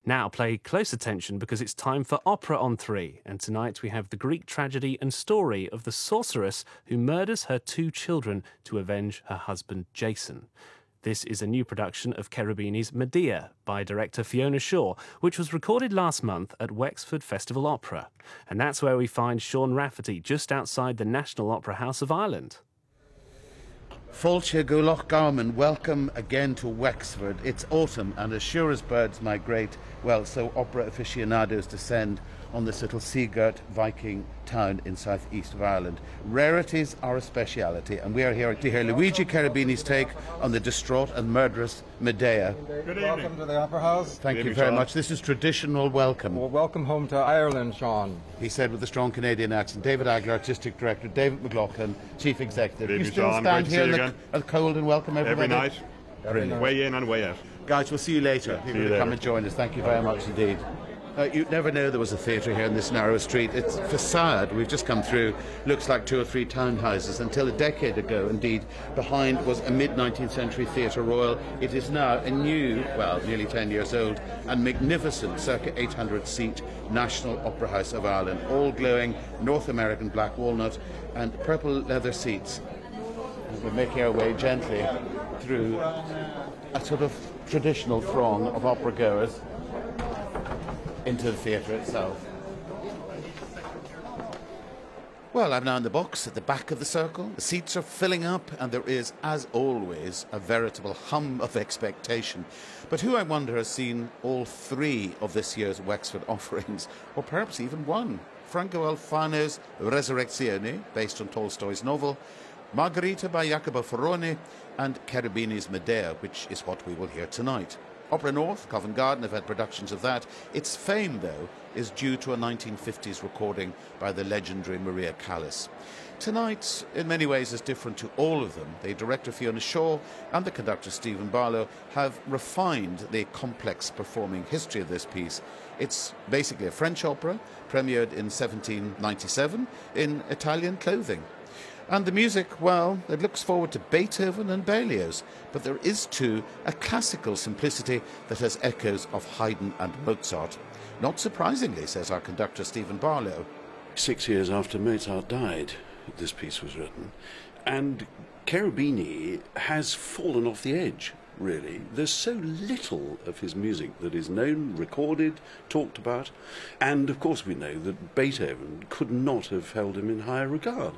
Now play close attention because it's time for Opera on 3, and tonight we have the Greek tragedy and story of the sorceress who murders her 2 children to avenge her husband Jason. This is a new production of Cherubini's Medea by director Fiona Shaw, which was recorded last month at Wexford Festival Opera. And that's where we find Sean Rafferty just outside the National Opera House of Ireland. Fáilte go Loch Garman, welcome again to Wexford. It's autumn, and as sure as birds migrate, well, so opera aficionados descend on this little sea-girt Viking town in southeast of Ireland. Rarities are a speciality, and we are here to hear Luigi Cherubini's take on the distraught and murderous Medea. Good evening. Welcome to the Opera House. Thank you very much. This is traditional welcome. Well, welcome home to Ireland, Sean. He said with a strong Canadian accent. David Agler, Artistic Director, David McLaughlin, Chief Executive. Good evening, you still Sean. stand Great to here see you in the cold and welcome everybody? Every night. Way in and way out. Guys, we'll see you later. See you People later. come and join us. Thank you very much indeed. You'd never know there was a theatre here in this narrow street. Its facade, we've just come through, looks like 2 or 3 townhouses. Until a decade ago, indeed, behind was a mid-19th century Theatre Royal. It is now a new, well, nearly 10 years old, and magnificent, circa 800-seat National Opera House of Ireland, all glowing North American black walnut and purple leather seats. As we're making our way gently through a sort of traditional throng of opera goers into the theatre itself. Well, I'm now in the box at the back of the circle. The seats are filling up, and there is, as always, a veritable hum of expectation. But who, I wonder, has seen all 3 of this year's Wexford offerings, or perhaps even one? Franco Alfano's Resurrezione, based on Tolstoy's novel, Margherita by Jacopo Foroni, and Cherubini's Medea, which is what we will hear tonight. Opera North, Covent Garden, have had productions of that. Its fame, though, is due to a 1950s recording by the legendary Maria Callas. Tonight, in many ways, is different to all of them. The director Fiona Shaw and the conductor Stephen Barlow have refined the complex performing history of this piece. It's basically a French opera, premiered in 1797 in Italian clothing. And the music, well, it looks forward to Beethoven and Berlioz, but there is too a classical simplicity that has echoes of Haydn and Mozart. Not surprisingly, says our conductor Stephen Barlow. 6 years after Mozart died, this piece was written, and Cherubini has fallen off the edge, really. There's so little of his music that is known, recorded, talked about, and of course we know that Beethoven could not have held him in higher regard.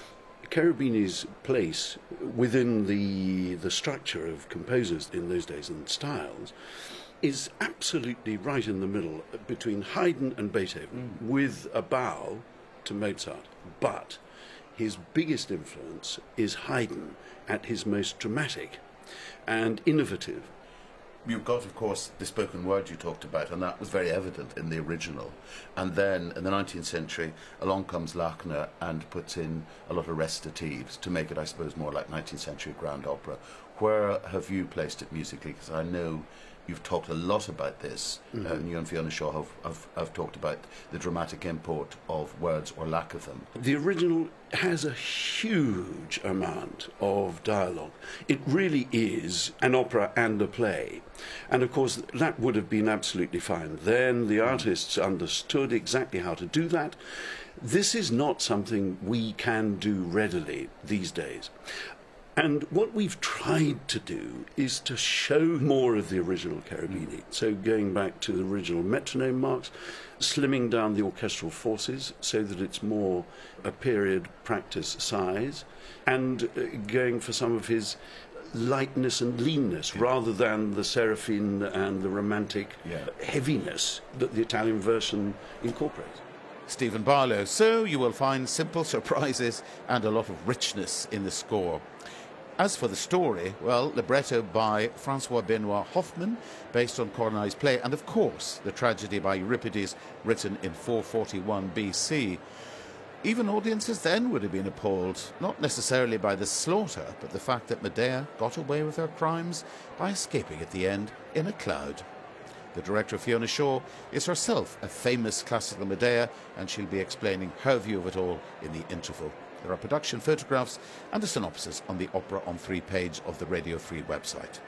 Cherubini's place within the structure of composers in those days and styles is absolutely right in the middle between Haydn and Beethoven, with a bow to Mozart. But his biggest influence is Haydn at his most dramatic and innovative. You've got, of course, the spoken word you talked about, and that was very evident in the original. And then, in the 19th century, along comes Lachner and puts in a lot of recitatives to make it, I suppose, more like 19th century grand opera. Where have you placed it musically? Because I know you've talked a lot about this, and you and Fiona Shaw have talked about the dramatic import of words or lack of them. The original has a huge amount of dialogue. It really is an opera and a play. And of course, that would have been absolutely fine. Then the artists understood exactly how to do that. This is not something we can do readily these days. And what we've tried to do is to show more of the original Cherubini. So going back to the original metronome marks, slimming down the orchestral forces so that it's more a period practice size, and going for some of his lightness and leanness rather than the seraphine and the romantic heaviness that the Italian version incorporates. Stephen Barlow. So you will find simple surprises and a lot of richness in the score. As for the story, well, libretto by Francois Benoit Hoffmann, based on Corneille's play, and of course the tragedy by Euripides, written in 441 BC. Even audiences then would have been appalled, not necessarily by the slaughter, but the fact that Medea got away with her crimes by escaping at the end in a cloud. The director, Fiona Shaw, is herself a famous classical Medea, and she'll be explaining her view of it all in the interval. There are production photographs and a synopsis on the Opera on 3 page of the Radio 3 website.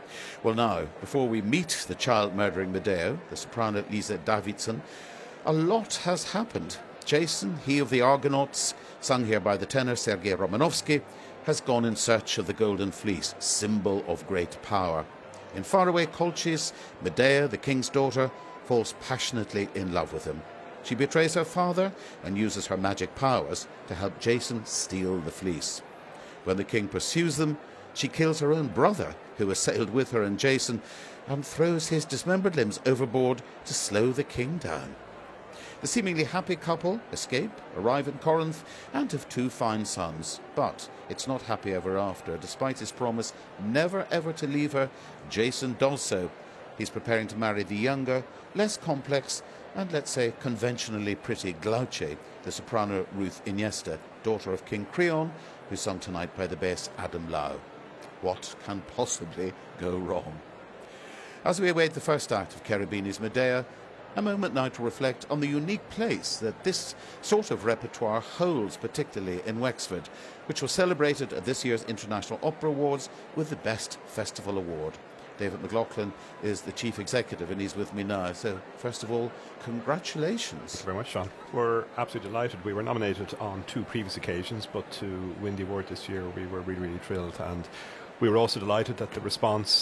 Well, now, before we meet the child-murdering Medea, the soprano Lisa Davidson, a lot has happened. Jason, he of the Argonauts, sung here by the tenor Sergei Romanovsky, has gone in search of the Golden Fleece, symbol of great power. In faraway Colchis, Medea, the king's daughter, falls passionately in love with him. She betrays her father and uses her magic powers to help Jason steal the fleece. When the king pursues them, she kills her own brother, who has sailed with her and Jason, and throws his dismembered limbs overboard to slow the king down. The seemingly happy couple escape, arrive in Corinth, and have 2 fine sons. But it's not happy ever after. Despite his promise never ever to leave her, Jason does so. He's preparing to marry the younger, less complex, and let's say conventionally pretty Glauce, the soprano Ruth Iniesta, daughter of King Creon, who's sung tonight by the bass Adam Lau. What can possibly go wrong? As we await the first act of Cherubini's Medea, a moment now to reflect on the unique place that this sort of repertoire holds, particularly in Wexford, which was celebrated at this year's International Opera Awards with the Best Festival Award. David McLaughlin is the chief executive and he's with me now. So, first of all, congratulations. Thank you very much, Sean. We're absolutely delighted. We were nominated on 2 previous occasions, but to win the award this year, we were really, really thrilled. And we were also delighted that the response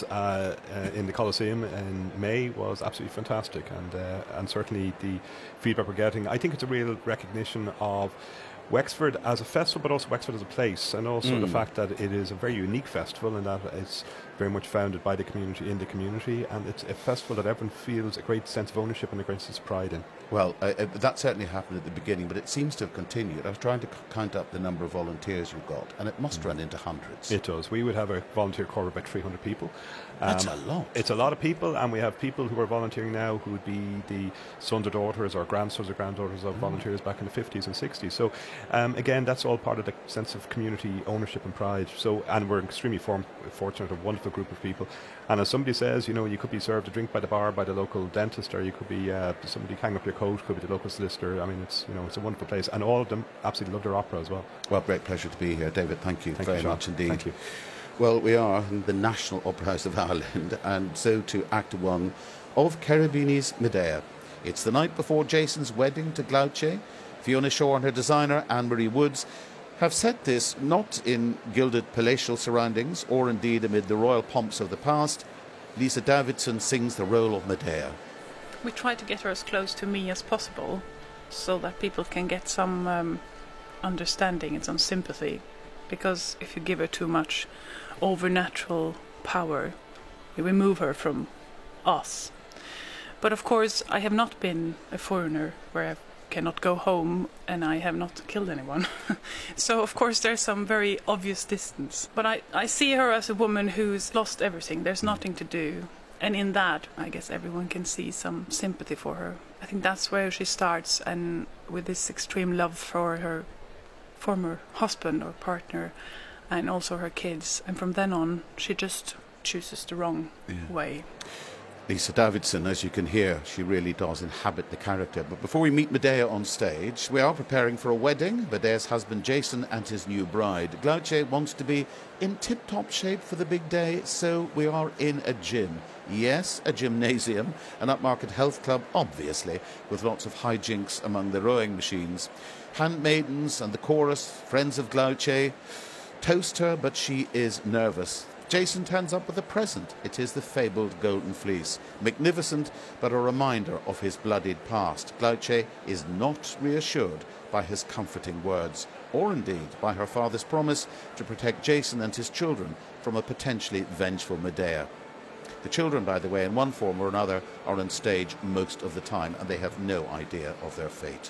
in the Coliseum in May was absolutely fantastic, and certainly the feedback we're getting, I think it's a real recognition of Wexford as a festival, but also Wexford as a place, and also the fact that it is a very unique festival and that it's very much founded by the community, in the community, and it's a festival that everyone feels a great sense of ownership and a great sense of pride in. Well, that certainly happened at the beginning, but it seems to have continued. I was trying to count up the number of volunteers you've got, and it must run into hundreds. It does. We would have a volunteer corps of about 300 people. That's a lot. It's a lot of people, and we have people who are volunteering now who would be the sons or daughters or grandsons or granddaughters of volunteers back in the 50s and 60s. So, again, that's all part of the sense of community ownership and pride. So, and we're extremely fortunate, a wonderful group of people. And as somebody says, you know, you could be served a drink by the bar by the local dentist, or you could be somebody hang up your coat, could be the local solicitor. I mean, it's a wonderful place, and all of them absolutely love their opera as well. Well, great pleasure to be here, David. Thank you very much indeed. Thank you. Well, we are in the National Opera House of Ireland, and so to Act 1 of Cherubini's Medea. It's the night before Jason's wedding to Glauce. Fiona Shaw and her designer, Anne-Marie Woods, have set this not in gilded palatial surroundings or indeed amid the royal pomps of the past. Lisa Davidson sings the role of Medea. We try to get her as close to me as possible so that people can get some understanding and some sympathy, because if you give her too much overnatural power, you remove her from us. But of course, I have not been a foreigner where I cannot go home, and I have not killed anyone. So of course there's some very obvious distance. But I see her as a woman who's lost everything. There's nothing to do. And in that, I guess everyone can see some sympathy for her. I think that's where she starts, and with this extreme love for her former husband or partner, and also her kids. And from then on, she just chooses the wrong way. Lisa Davidson, as you can hear, she really does inhabit the character. But before we meet Medea on stage, we are preparing for a wedding. Medea's husband Jason and his new bride. Glauce wants to be in tip-top shape for the big day, so we are in a gym. Yes, a gymnasium, an upmarket health club, obviously, with lots of hijinks among the rowing machines. Handmaidens and the chorus, friends of Glauce, toast her, but she is nervous. Jason turns up with a present. It is the fabled Golden Fleece. Magnificent, but a reminder of his bloodied past. Glauce is not reassured by his comforting words, or indeed by her father's promise to protect Jason and his children from a potentially vengeful Medea. The children, by the way, in one form or another, are on stage most of the time, and they have no idea of their fate.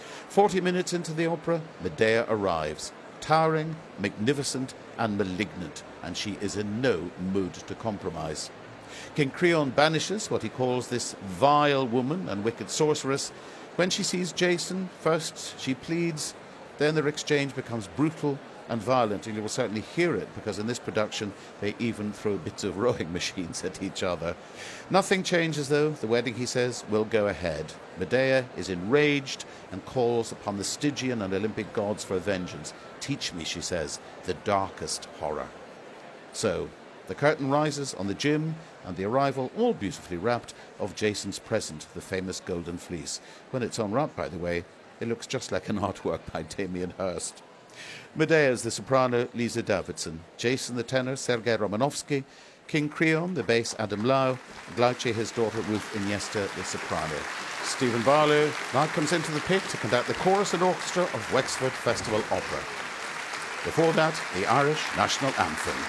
40 minutes into the opera, Medea arrives. Towering, magnificent, and malignant, and she is in no mood to compromise. King Creon banishes what he calls this vile woman and wicked sorceress. When she sees Jason, first she pleads, then their exchange becomes brutal and violent, and you will certainly hear it, because in this production they even throw bits of rowing machines at each other. Nothing changes, though. The wedding, he says, will go ahead. Medea is enraged and calls upon the Stygian and Olympic gods for vengeance. Teach me, she says, the darkest horror. So, The curtain rises on the gym and the arrival, all beautifully wrapped, of Jason's present, the famous Golden Fleece. When it's unwrapped, by the way, it looks just like an artwork by Damien Hirst. Medea's the soprano, Lisa Davidson. Jason the tenor, Sergei Romanovsky. King Creon, the bass, Adam Lau. Glauce, his daughter, Ruth Iniesta, the soprano. Stephen Barlow now comes into the pit to conduct the chorus and orchestra of Wexford Festival Opera. Before that, the Irish National Anthem.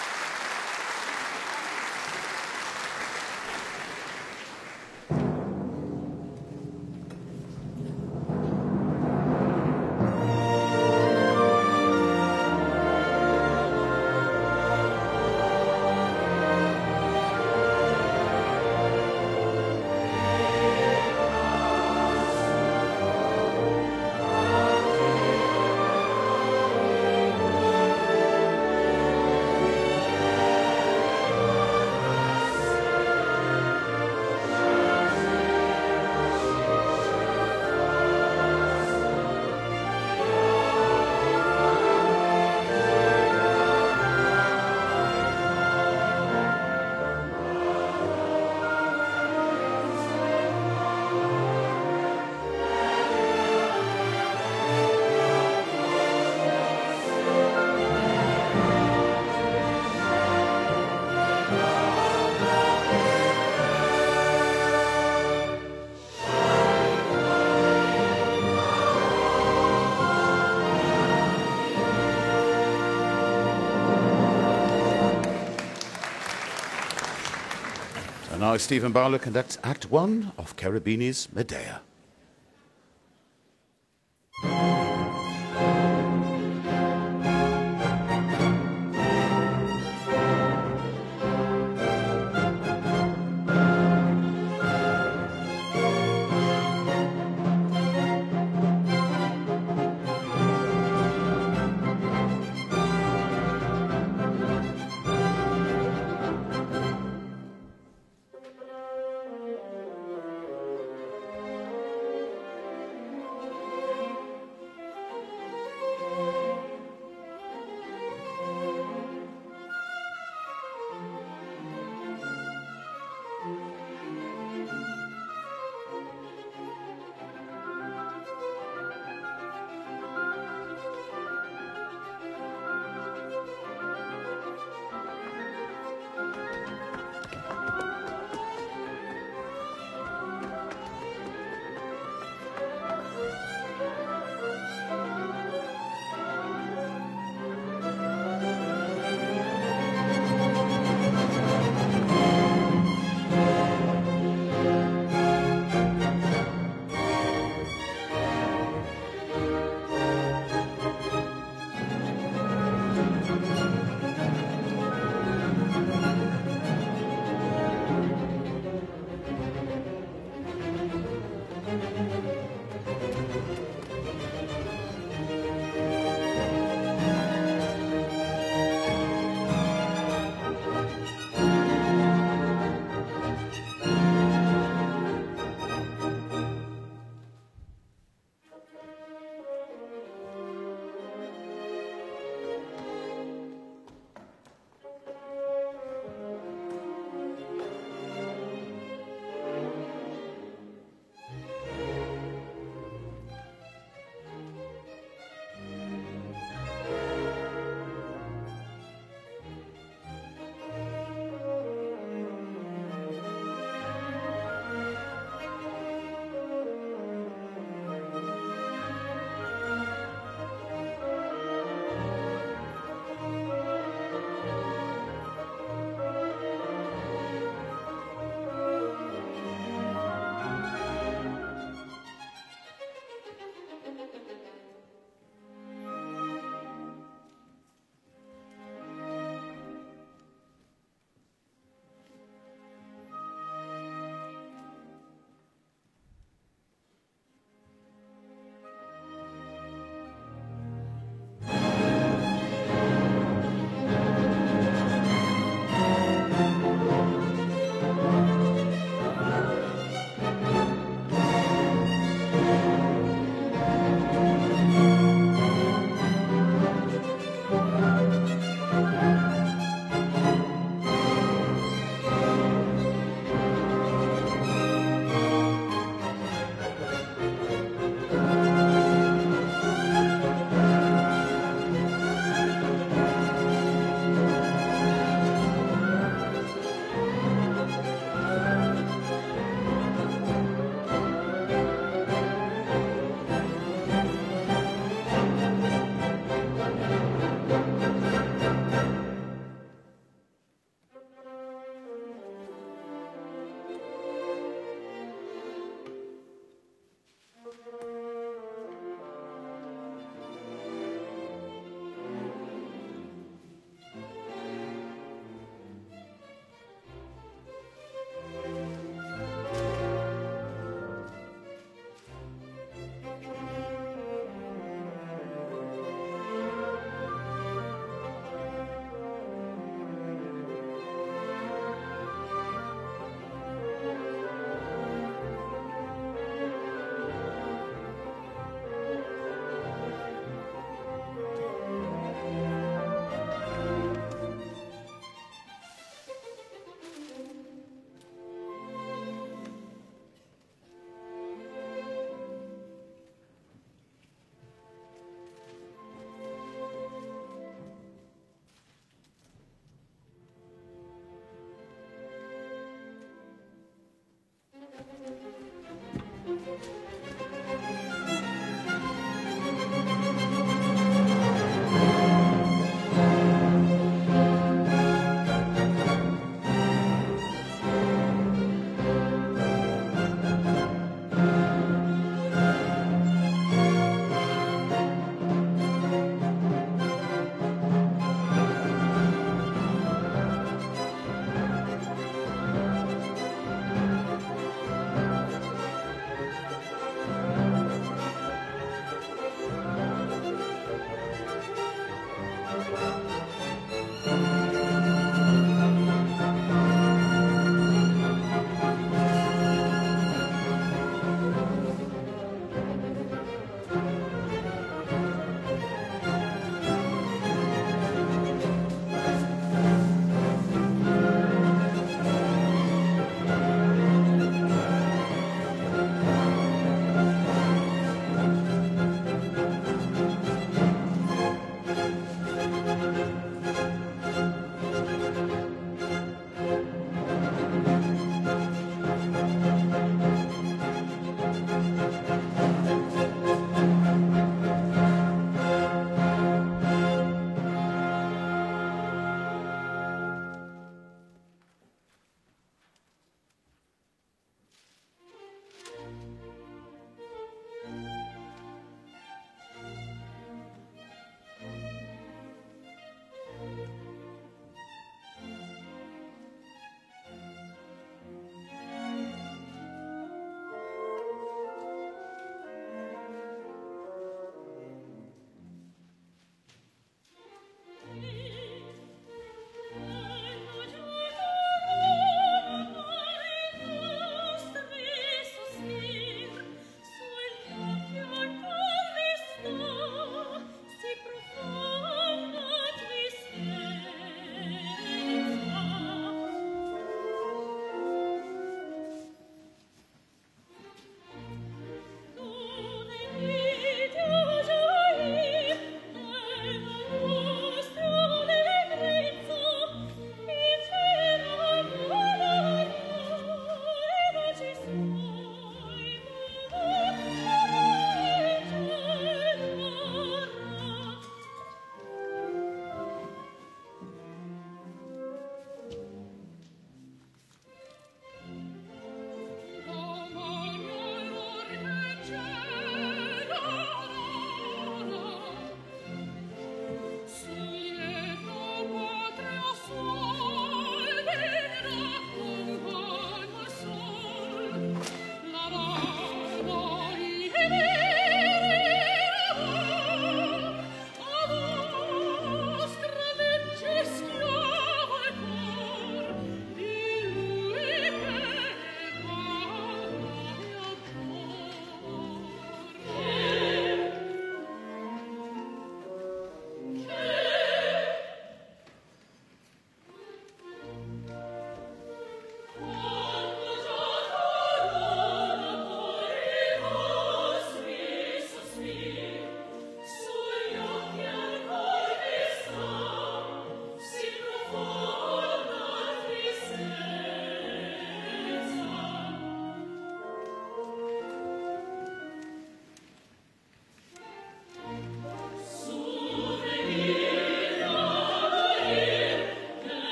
And now Stephen Barlow conducts Act 1 of Cherubini's Medea.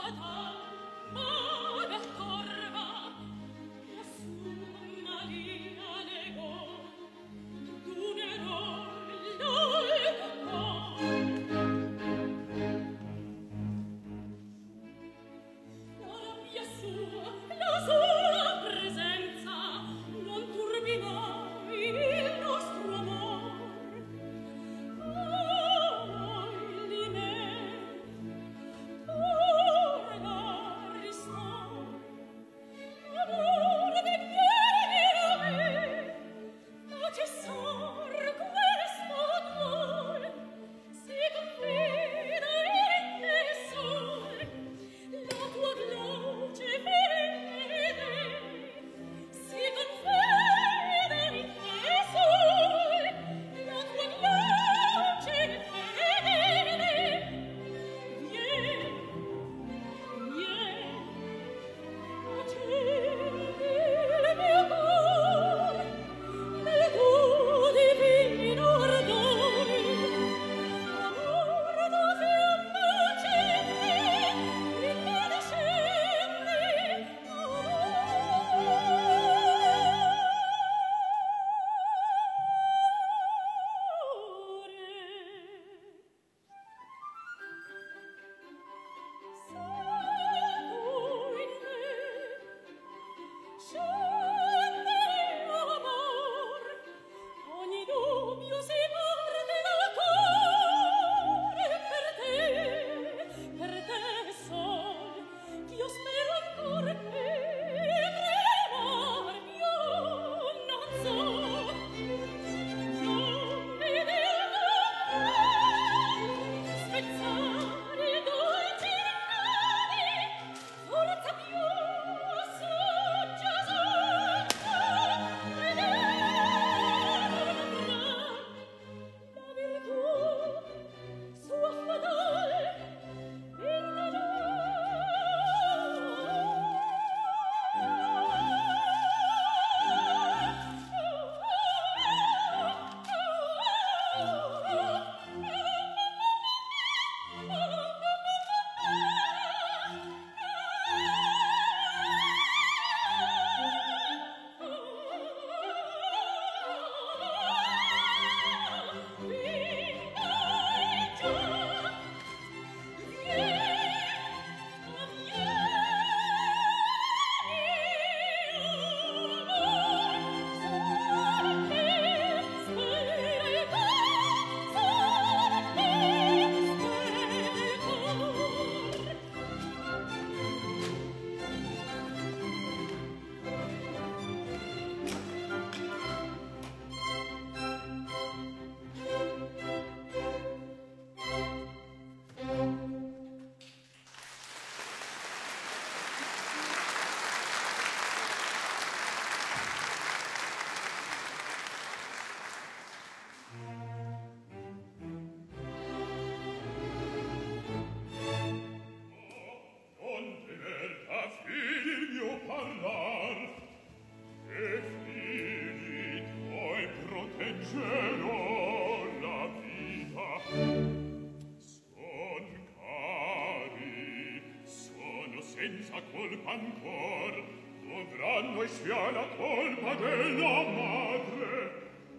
senza colpa ancor, dovranno e sia la colpa della madre.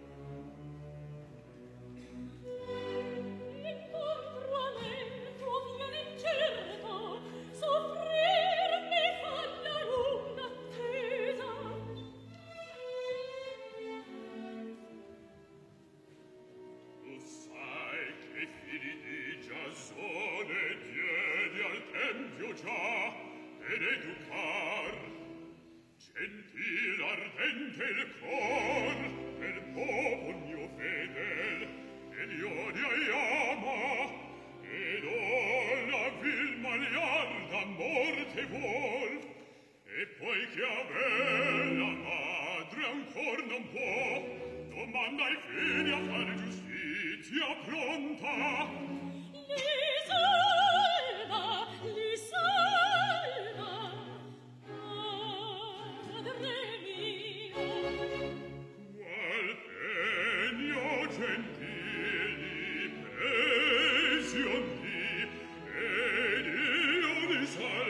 Incontro a me tu viene incerto, soffrir mi fa la lunga attesa. Tu sai che figli di Giasone diedi al tempio già ed educar gentil ardente il cor del popol mio fedel ed io ne ama ed o la vil maliarda morte vuol e poi che a bella madre ancor non può domanda ai figli a fare giustizia pronta. Li salva, padre mio. Qual pegno gentili pensioni ed io li salva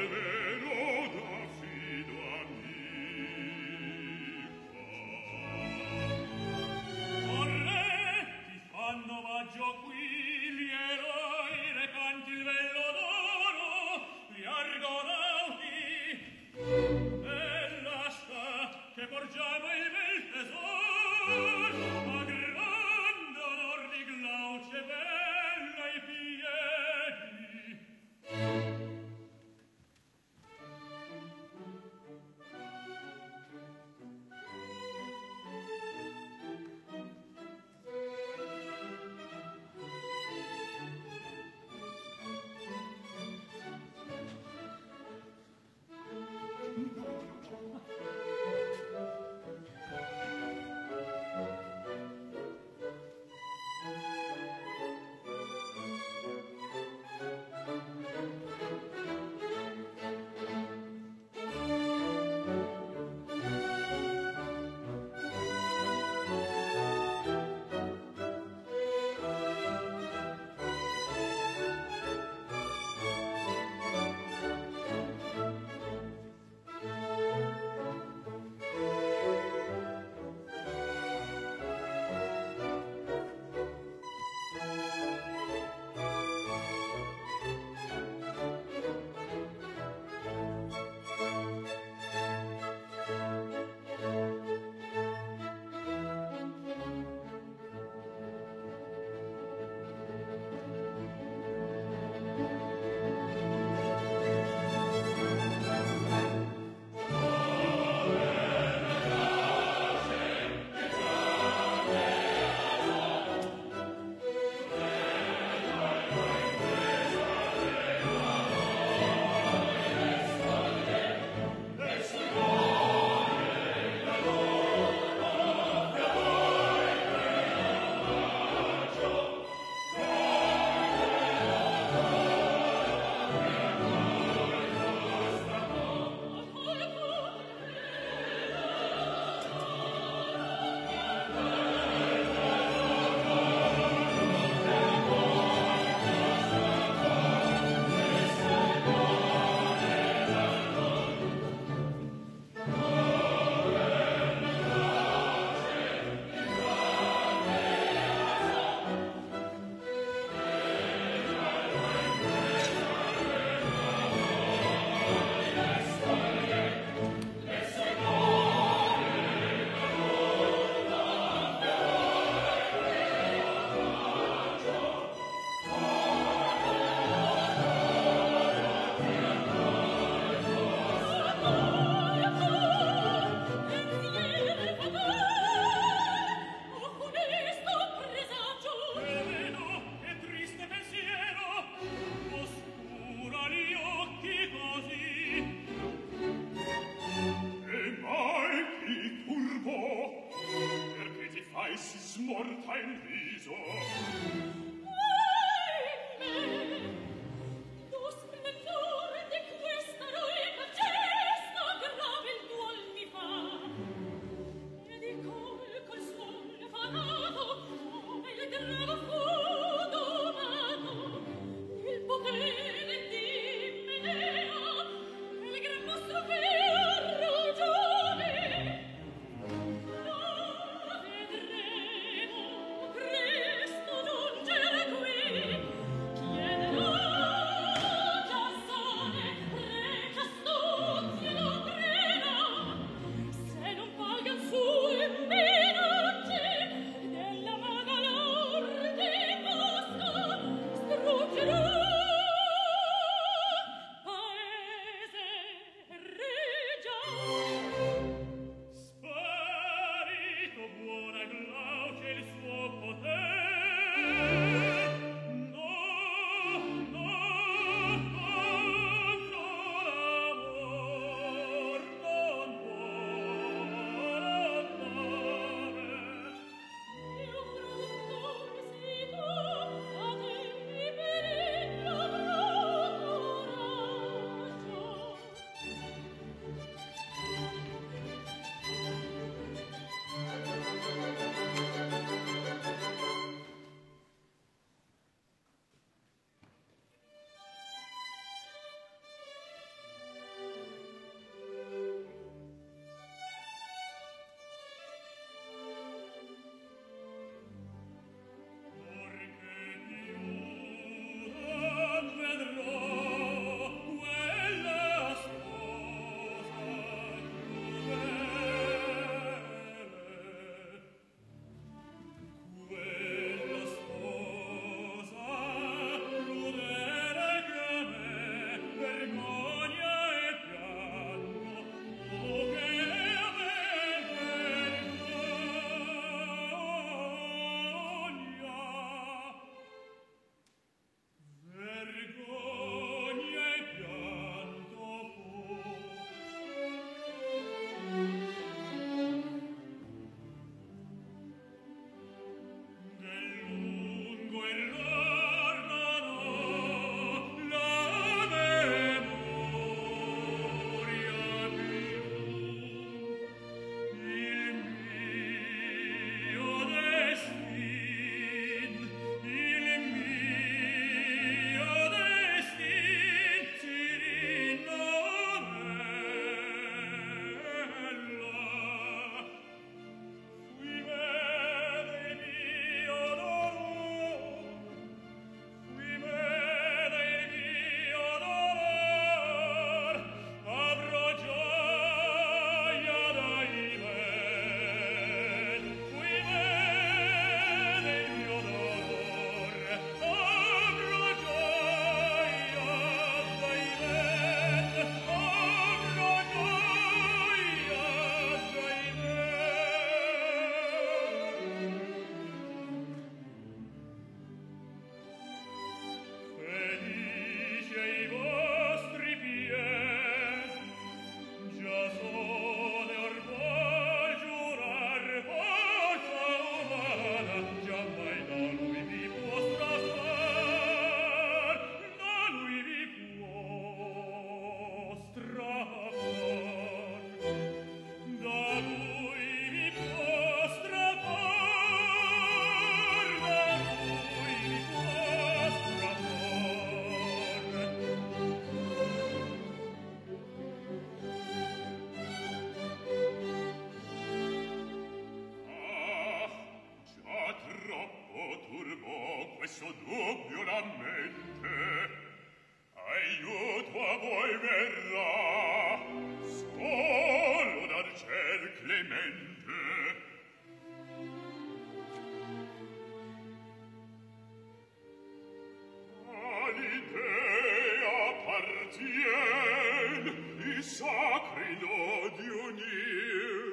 sacrilegio near.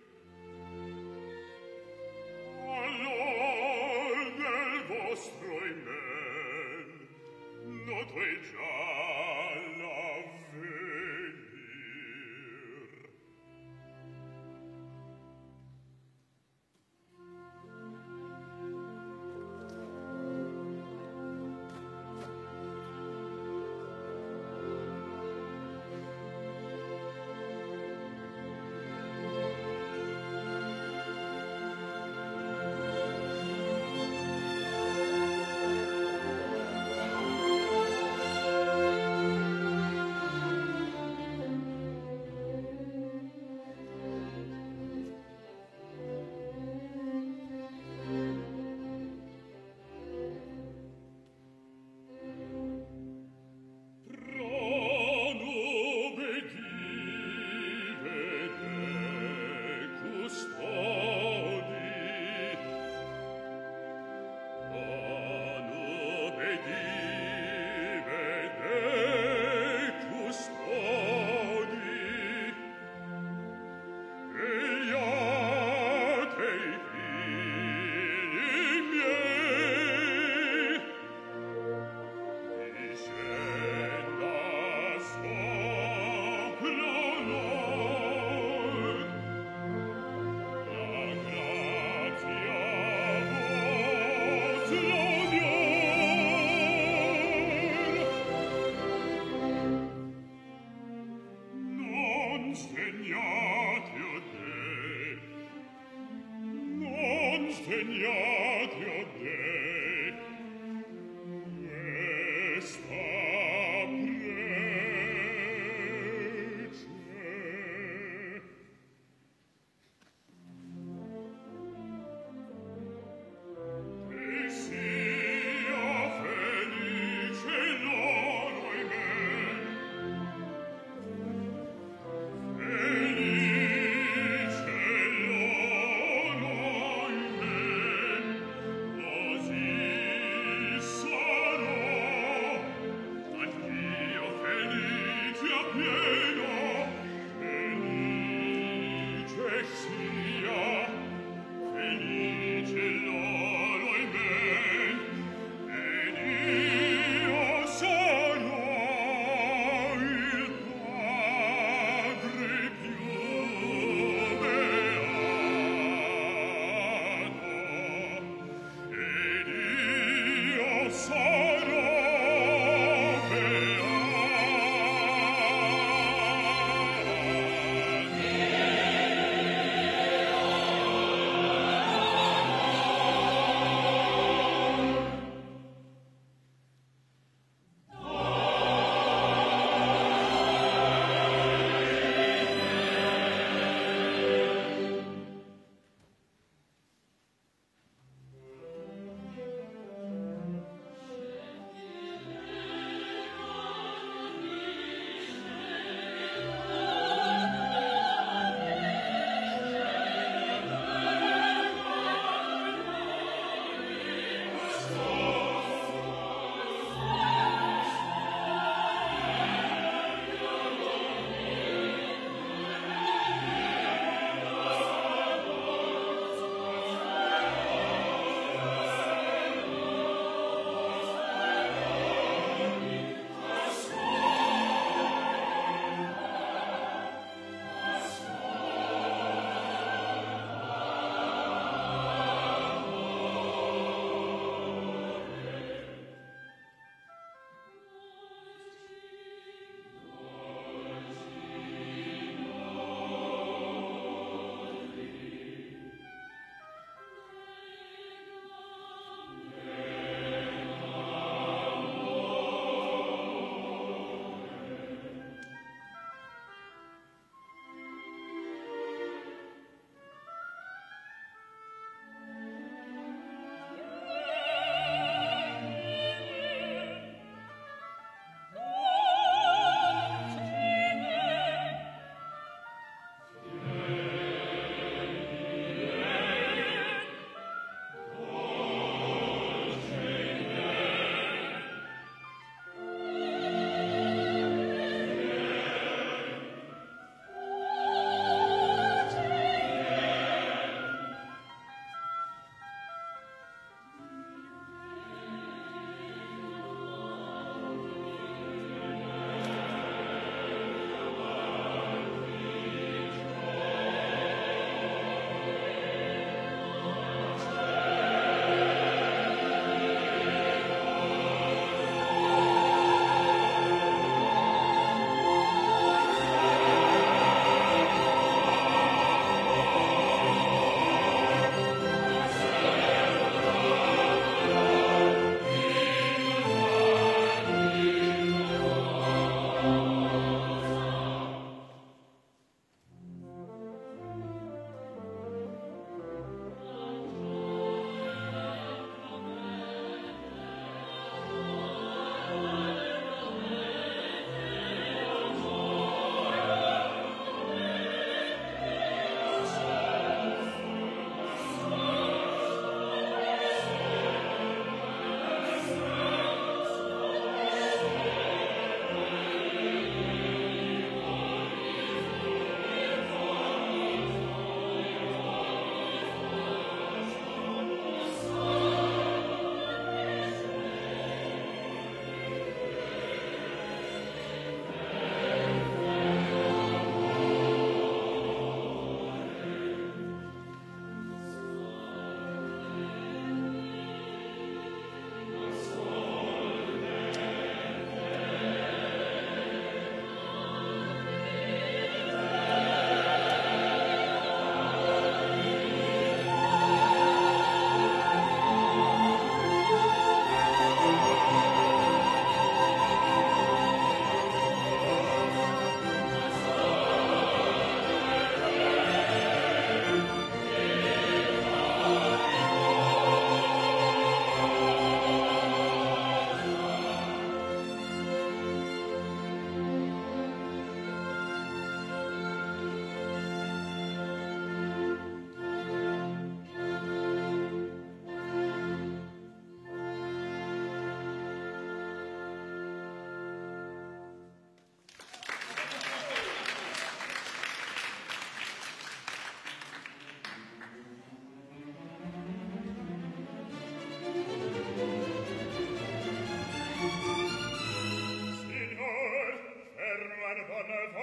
Allor del vostro imen, noto già l'avvenir.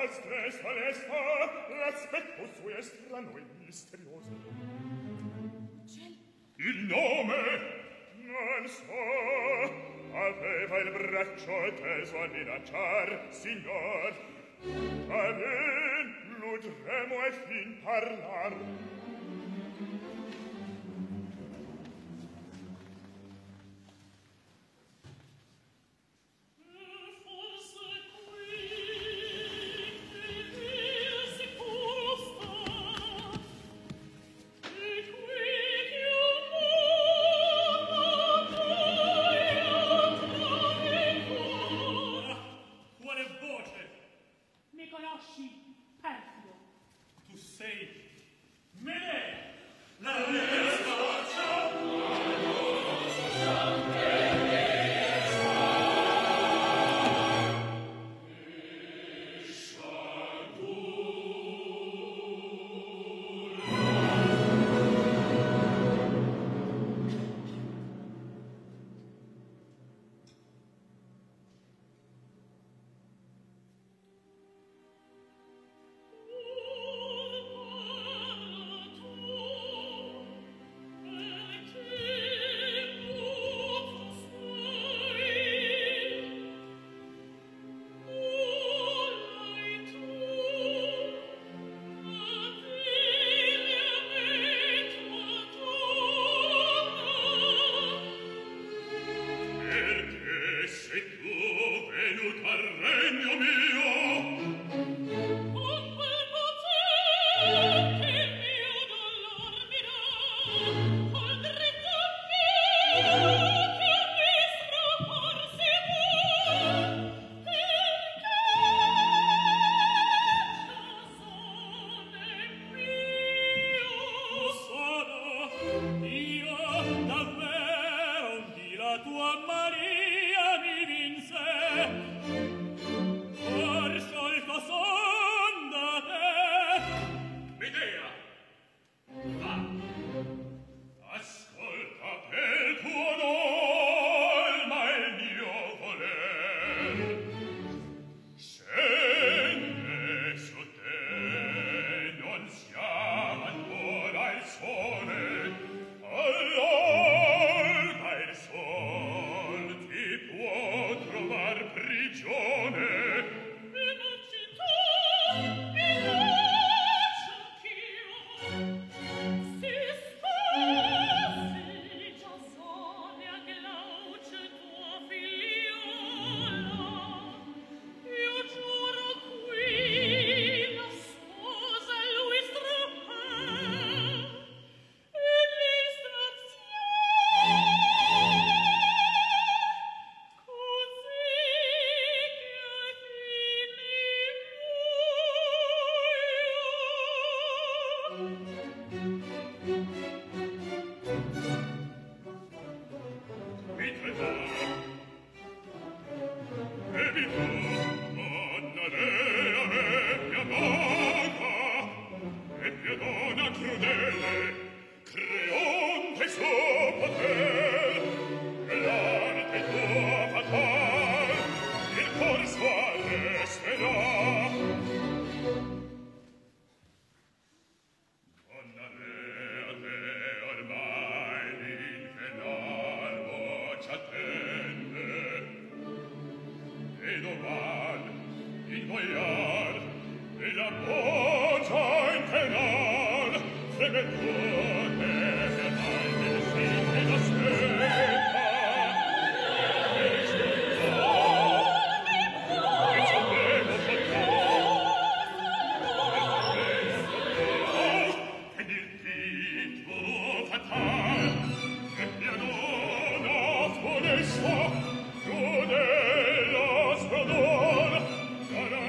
stress alesta, l'aspetto suo è strano e misterioso. Il nome, non so, aveva il braccio teso a minacciar, signor. Amen, l'udremo e fin parlar.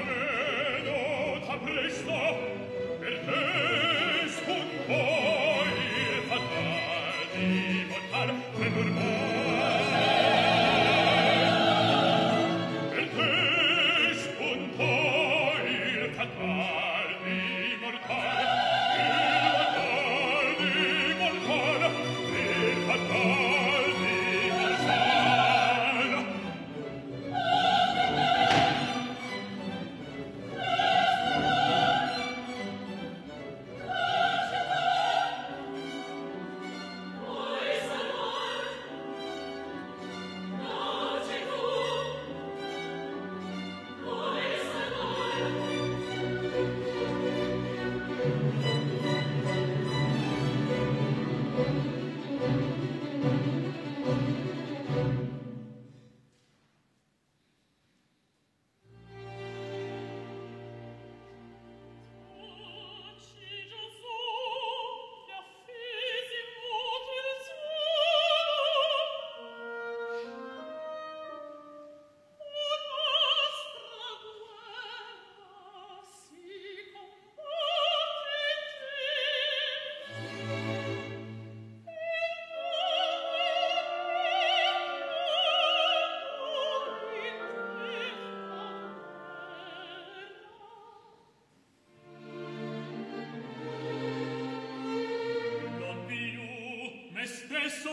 Poi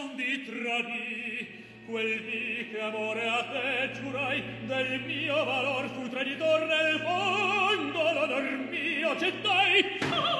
non vi tradì, quel dì che amore a te giurai, del mio valor fu traditor nel fondo, l'onor mio accettai.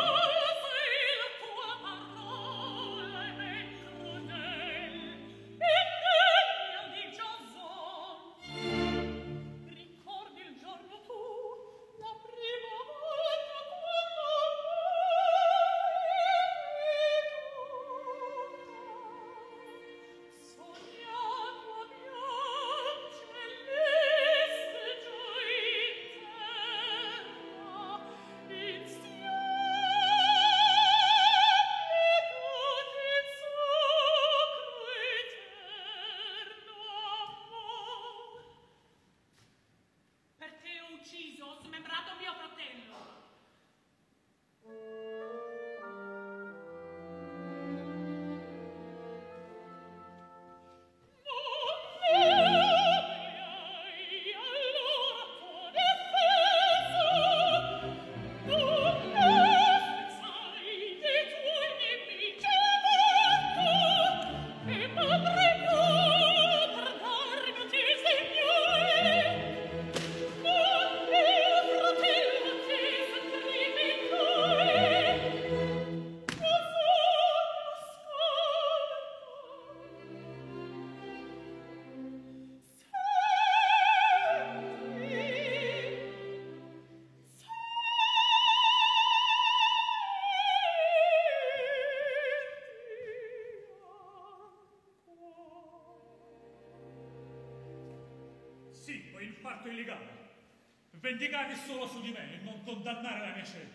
Sì, ho il fatto illegale. Vendicavi solo su di me e non condannare la mia scelta.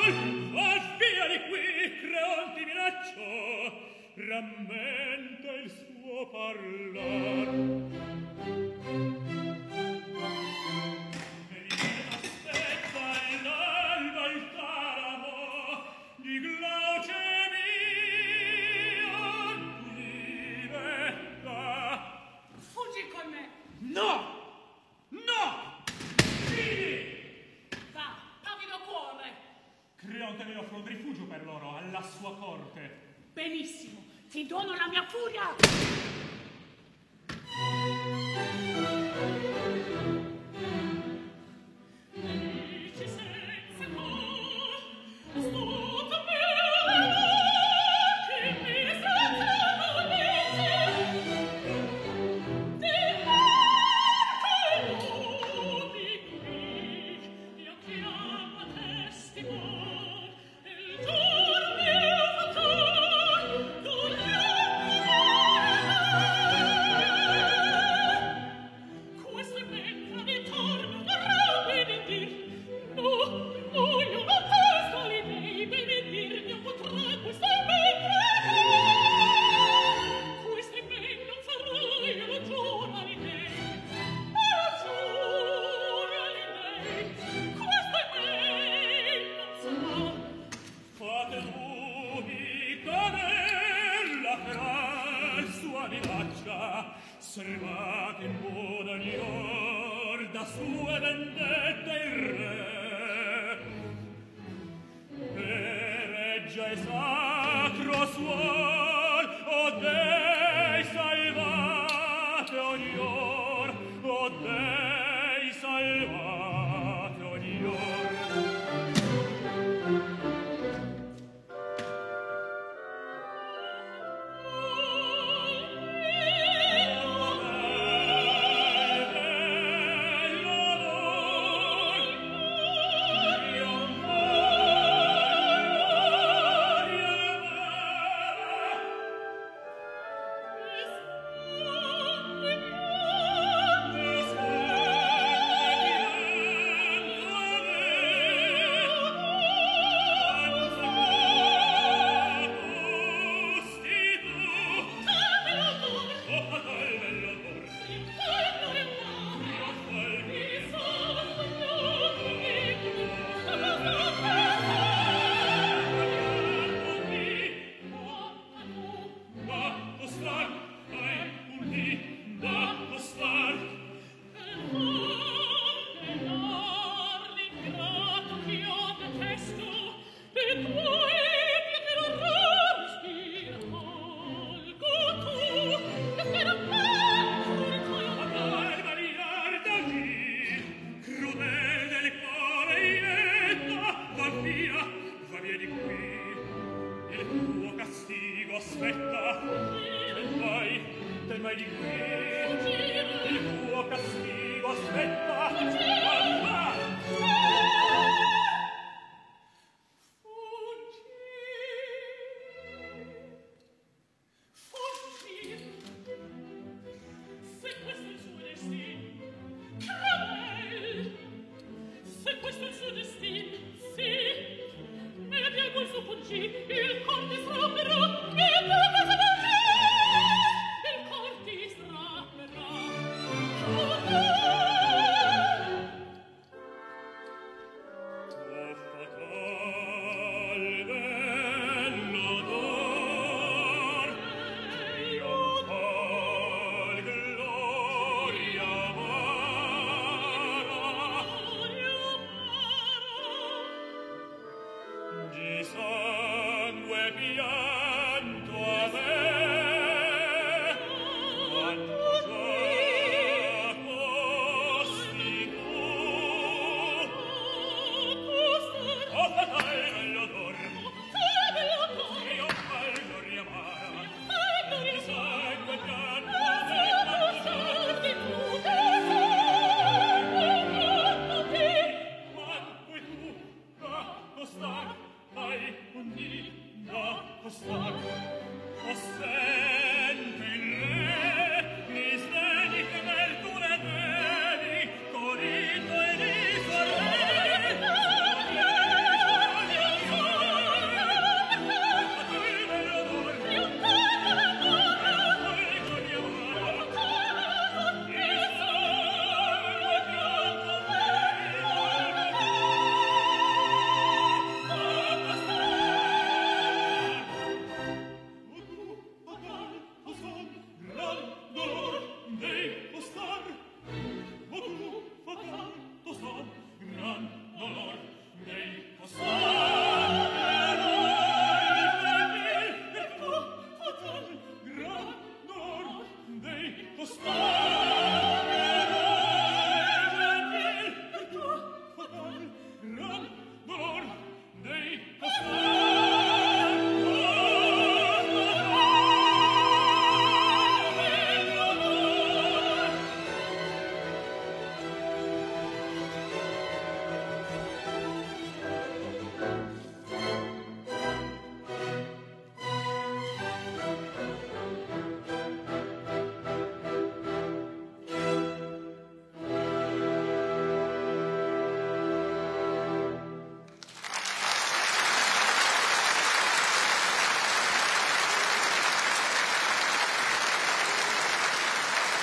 va via di qui, Creonte minacciò, rammenta il suo parlar. Venire aspetta l'alba il taramo, di glauce mia, diretta. Fuggi con me. No! No! Vieni! Va, pavido cuore. Creonte mi offre un rifugio per loro alla sua corte. Benissimo, ti dono la mia furia. Dici senza cor, sto con me, che mi sacra dice. Di me che mi qui, io chiamo testimon, il giorno mio fatal, questo è mentre mi torno vorrà benedir. No, no, io non posso l'idei benedir, io potrà questo è mentre questo è men non farò, io lo giuro all'idei, giuro all'idei, questo è men non sarà. Fate lui canella per sua minaccia, servate in buona ognor da sue vendette il re. Per eggia e sacro suol, o dei salvate ognor, o dei salvate ognor.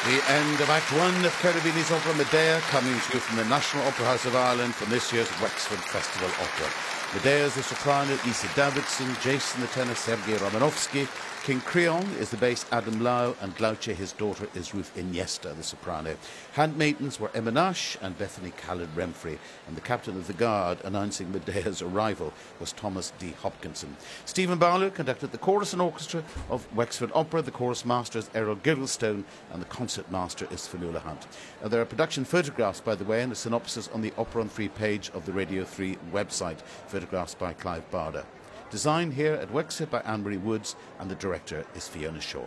The end of Act 1 of Cherubini's opera Medea, coming to you from the National Opera House of Ireland from this year's Wexford Festival Opera. Medea is the soprano, Lisa Davidson, Jason the tenor, Sergei Romanovsky, King Creon is the bass, Adam Lau, and Glauce, his daughter, is Ruth Iniesta, the soprano. Handmaidens were Emma Nash and Bethany Khaled-Remfry, and the captain of the guard announcing Medea's arrival was Thomas D. Hopkinson. Stephen Barlow conducted the chorus and orchestra of Wexford Opera. The chorus master is Errol Gigglestone, and the concert master is Fionnuala Hunt. There are production photographs, by the way, and a synopsis on the Opera on 3 page of the Radio 3 website, photographs by Clive Barder. Design here at Wexford by Anne-Marie Woods, and the director is Fiona Shaw.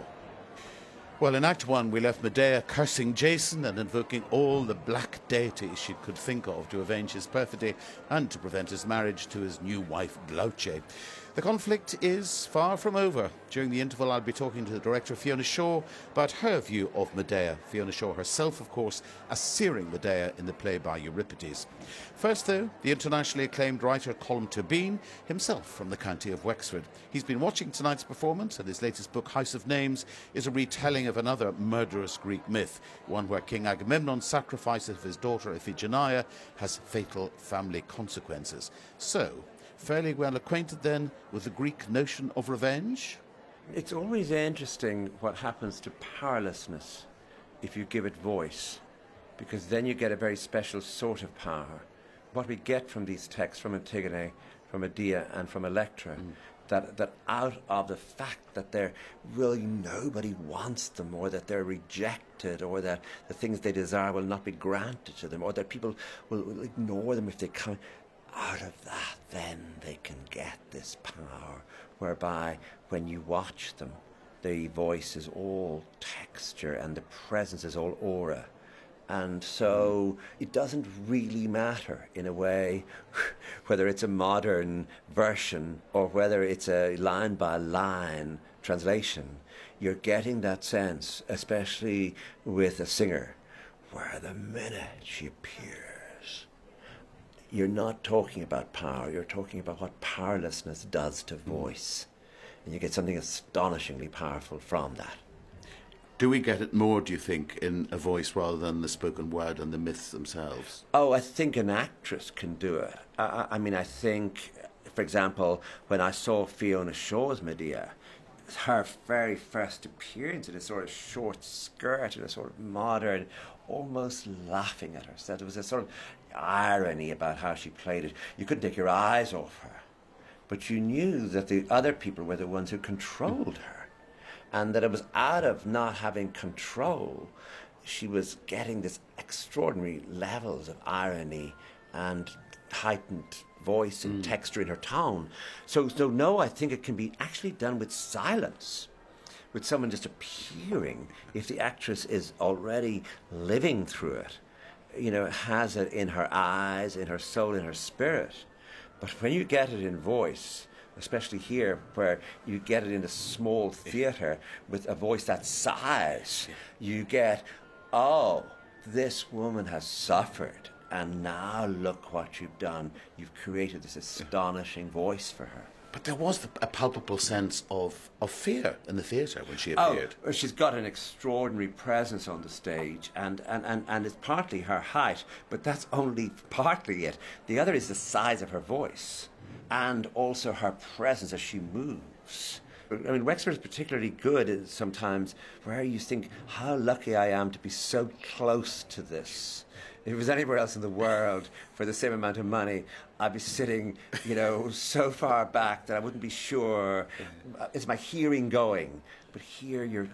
Well, in Act 1, we left Medea cursing Jason and invoking all the black deities she could think of to avenge his perfidy and to prevent his marriage to his new wife, Glauce. The conflict is far from over. During the interval, I'll be talking to the director, Fiona Shaw, about her view of Medea. Fiona Shaw herself, of course, as searing Medea in the play by Euripides. First, though, the internationally acclaimed writer Colm Tóibín, himself from the county of Wexford. He's been watching tonight's performance, and his latest book, House of Names, is a retelling of another murderous Greek myth, one where King Agamemnon's sacrifice of his daughter Iphigenia has fatal family consequences. So, fairly well acquainted then with the Greek notion of revenge? It's always interesting what happens to powerlessness if you give it voice, because then you get a very special sort of power. What we get from these texts, from Antigone, from Medea, and from Electra, that out of the fact that they're really nobody wants them, or that they're rejected, or that the things they desire will not be granted to them, or that people will ignore them if they come. Out of that, then they can get this power, whereby when you watch them, the voice is all texture and the presence is all aura. And so it doesn't really matter, in a way, whether it's a modern version or whether it's a line-by-line translation. You're getting that sense, especially with a singer, where the minute she appears, you're not talking about power, you're talking about what powerlessness does to voice. And you get something astonishingly powerful from that. Do we get it more, do you think, in a voice rather than the spoken word and the myths themselves? Oh, I think an actress can do it. I mean, I think, for example, when I saw Fiona Shaw's Medea, her very first appearance in a sort of short skirt, in a sort of modern, almost laughing at herself. There was a sort of irony about how she played it. You couldn't take your eyes off her, but you knew that the other people were the ones who controlled her, and that it was out of not having control she was getting this extraordinary levels of irony and heightened voice and texture in her tone. So no, I think it can be actually done with silence, with someone just appearing, if the actress is already living through it, has it in her eyes, in her soul, in her spirit. But when you get it in voice, especially here, where you get it in a small theatre with a voice that sighs, you get, oh, this woman has suffered, and now look what you've done. You've created this astonishing voice for her. But there was a palpable sense of fear in the theatre when she appeared. Oh, she's got an extraordinary presence on the stage, and it's partly her height, but that's only partly it. The other is the size of her voice, and also her presence as she moves. I mean, Wexford is particularly good sometimes, where you think, how lucky I am to be so close to this. If it was anywhere else in the world for the same amount of money, I'd be sitting, so far back that I wouldn't be sure. Is my hearing going? But here you're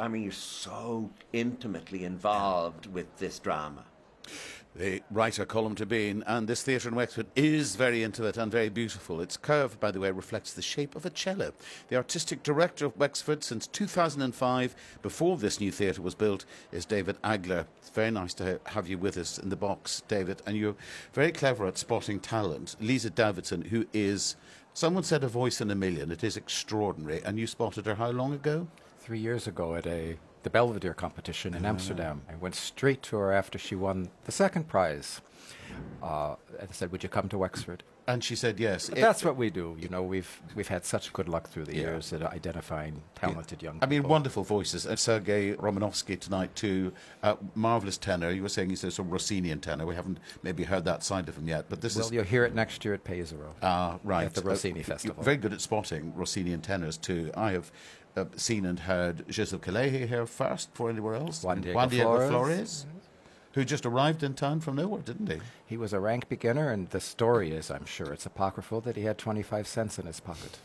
so intimately involved with this drama. The writer Colm Tóibín, and this theatre in Wexford is very intimate and very beautiful. Its curve, by the way, reflects the shape of a cello. The artistic director of Wexford since 2005, before this new theatre was built, is David Agler. It's very nice to have you with us in the box, David, and you're very clever at spotting talent. Lisa Davidson, who is, someone said, a voice in a million. It is extraordinary, and you spotted her how long ago? 3 years ago at the Belvedere competition in Amsterdam. I went straight to her after she won the second prize. and said, "Would you come to Wexford?" And she said yes. That's what we do. You know, we've had such good luck through the years at identifying talented young people. I mean, wonderful voices. Sergei Romanovsky tonight too, marvellous tenor. You were saying he's a sort of Rossinian tenor. We haven't maybe heard that side of him yet, but this is... Well, you'll hear it next year at Pesaro. Right. At the Rossini Festival. Very good at spotting Rossinian tenors too. I have seen and heard Joseph Kalehi here first before anywhere else. Juan Diego Flores. Who just arrived in town from nowhere, didn't he? He was a rank beginner, and the story is, I'm sure it's apocryphal, that he had 25 cents in his pocket.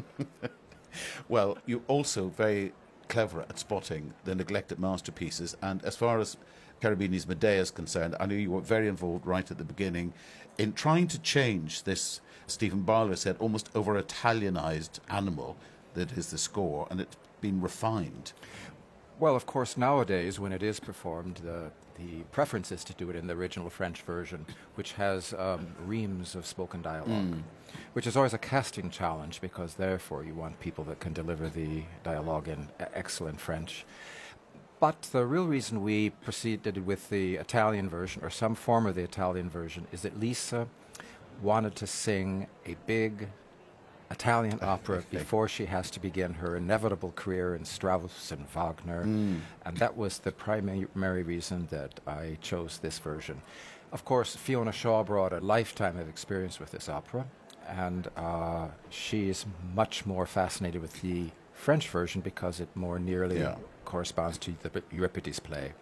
Well, you're also very clever at spotting the neglected masterpieces, and as far as Cherubini's Medea is concerned, I know you were very involved right at the beginning in trying to change this, Stephen Barlow said, almost over-Italianized animal that is the score, and it's been refined. Well, of course, nowadays, when it is performed, the preference is to do it in the original French version, which has reams of spoken dialogue, which is always a casting challenge, because therefore you want people that can deliver the dialogue in excellent French. But the real reason we proceeded with the Italian version, or some form of the Italian version, is that Lisa wanted to sing a big Italian opera before she has to begin her inevitable career in Strauss and Wagner, and that was the primary reason that I chose this version. Of course, Fiona Shaw brought a lifetime of experience with this opera, and she is much more fascinated with the French version because it more nearly corresponds to the Euripides play.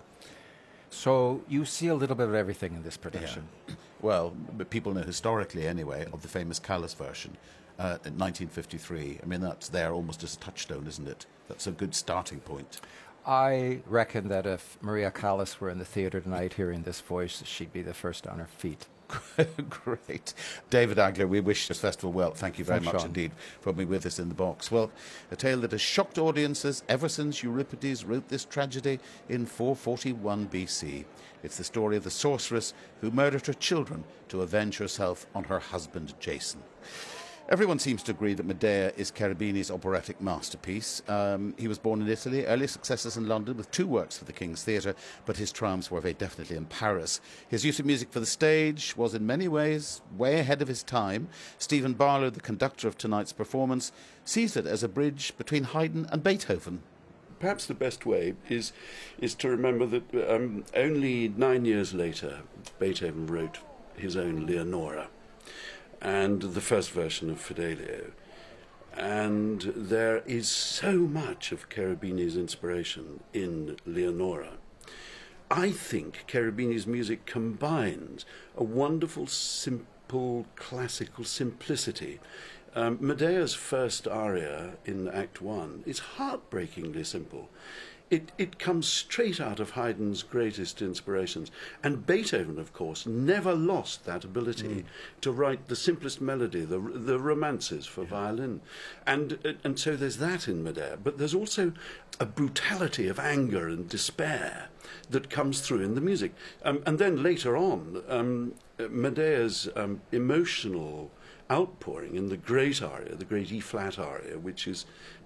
So you see a little bit of everything in this production. Yeah. Well, but people know historically, anyway, of the famous Callas version. In 1953. I mean, that's there almost as a touchstone, isn't it? That's a good starting point. I reckon that if Maria Callas were in the theatre tonight hearing this voice, she'd be the first on her feet. Great. David Agler, we wish this festival well. Thank you very much indeed for being with us in the box. Well, a tale that has shocked audiences ever since Euripides wrote this tragedy in 441 BC. It's the story of the sorceress who murdered her children to avenge herself on her husband Jason. Everyone seems to agree that Medea is Cherubini's operatic masterpiece. He was born in Italy, early successes in London with 2 works for the King's Theatre, but his triumphs were very definitely in Paris. His use of music for the stage was in many ways way ahead of his time. Stephen Barlow, the conductor of tonight's performance, sees it as a bridge between Haydn and Beethoven. Perhaps the best way is to remember that only 9 years later, Beethoven wrote his own Leonora, and the first version of Fidelio. And there is so much of Cherubini's inspiration in Leonora. I think Cherubini's music combines a wonderful, simple, classical simplicity. Medea's first aria in Act 1 is heartbreakingly simple. It comes straight out of Haydn's greatest inspirations. And Beethoven, of course, never lost that ability to write the simplest melody, the romances for violin. And so there's that in Medea. But there's also a brutality of anger and despair that comes through in the music. And then later on, Medea's emotional outpouring in the great aria, the great E-flat aria, which is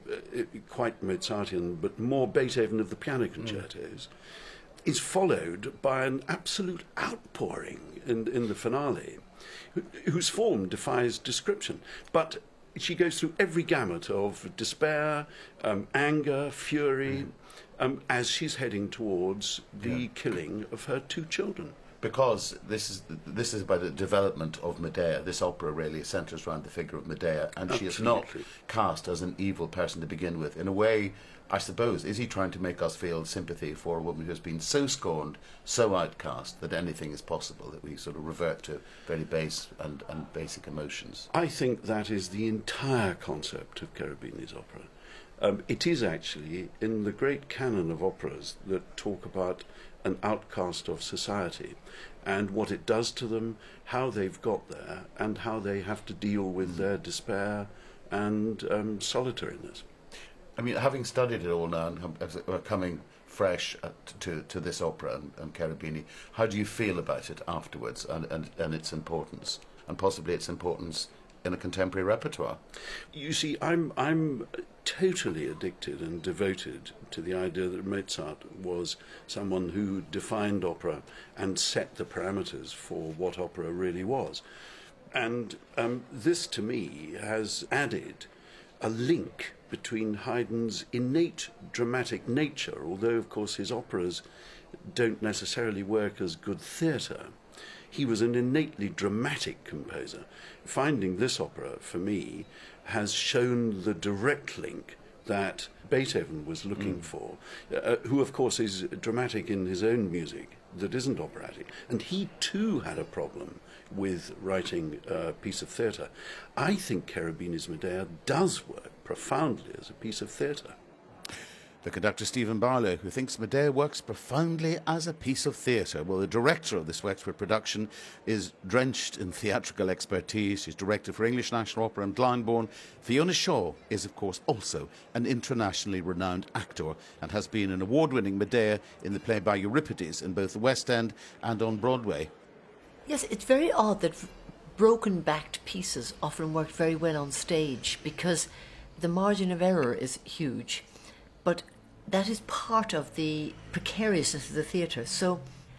quite Mozartian, but more Beethoven of the piano concertos, is followed by an absolute outpouring in the finale, whose form defies description. But she goes through every gamut of despair, anger, fury, as she's heading towards the killing of her 2 children. Because this is about the development of Medea. This opera really centres around the figure of Medea, and she is not cast as an evil person to begin with. In a way, I suppose, is he trying to make us feel sympathy for a woman who has been so scorned, so outcast, that anything is possible, that we sort of revert to very base and basic emotions? I think that is the entire concept of Cherubini's opera. It is actually in the great canon of operas that talk about an outcast of society and what it does to them, how they've got there, and how they have to deal with their despair and solitariness. I mean, having studied it all now and coming fresh to this opera and Cherubini, how do you feel about it afterwards and its importance, and possibly its importance in a contemporary repertoire. You see, I'm totally addicted and devoted to the idea that Mozart was someone who defined opera and set the parameters for what opera really was. And this, to me, has added a link between Haydn's innate dramatic nature, although, of course, his operas don't necessarily work as good theatre. He was an innately dramatic composer. Finding this opera, for me, has shown the direct link that Beethoven was looking for, who, of course, is dramatic in his own music that isn't operatic. And he, too, had a problem with writing a piece of theatre. I think Cherubini's Medea does work profoundly as a piece of theatre. The conductor Stephen Barlow, who thinks Medea works profoundly as a piece of theatre. Well, the director of this Wexford production is drenched in theatrical expertise. She's directed for English National Opera and Glyndebourne. Fiona Shaw is, of course, also an internationally renowned actor and has been an award-winning Medea in the play by Euripides in both the West End and on Broadway. Yes, it's very odd that broken-backed pieces often work very well on stage because the margin of error is huge. But that is part of the precariousness of the theatre. So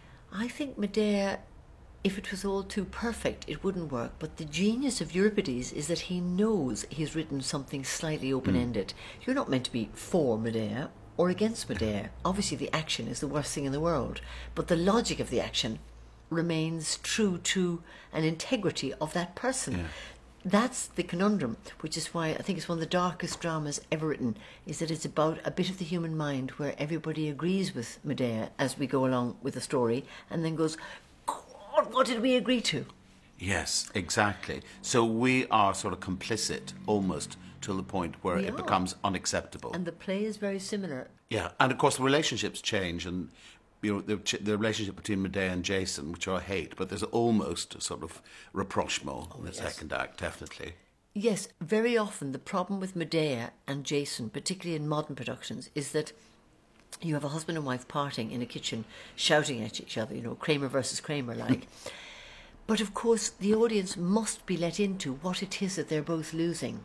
I think Medea, if it was all too perfect, it wouldn't work. But the genius of Euripides is that he knows he's written something slightly open-ended. You're not meant to be for Medea or against Medea. Obviously, the action is the worst thing in the world. But the logic of the action remains true to an integrity of that person. Yeah. That's the conundrum, which is why I think it's one of the darkest dramas ever written, is that it's about a bit of the human mind where everybody agrees with Medea as we go along with the story and then goes, God, what did we agree to? Yes, exactly. So we are sort of complicit almost to the point where it becomes unacceptable. And the play is very similar. Yeah, and of course the relationships change, and you know, the relationship between Medea and Jason, which I hate, but there's almost a sort of rapprochement in the second act, definitely. Yes, very often the problem with Medea and Jason, particularly in modern productions, is that you have a husband and wife parting in a kitchen, shouting at each other, you know, Kramer versus Kramer like. But of course the audience must be let into what it is that they're both losing.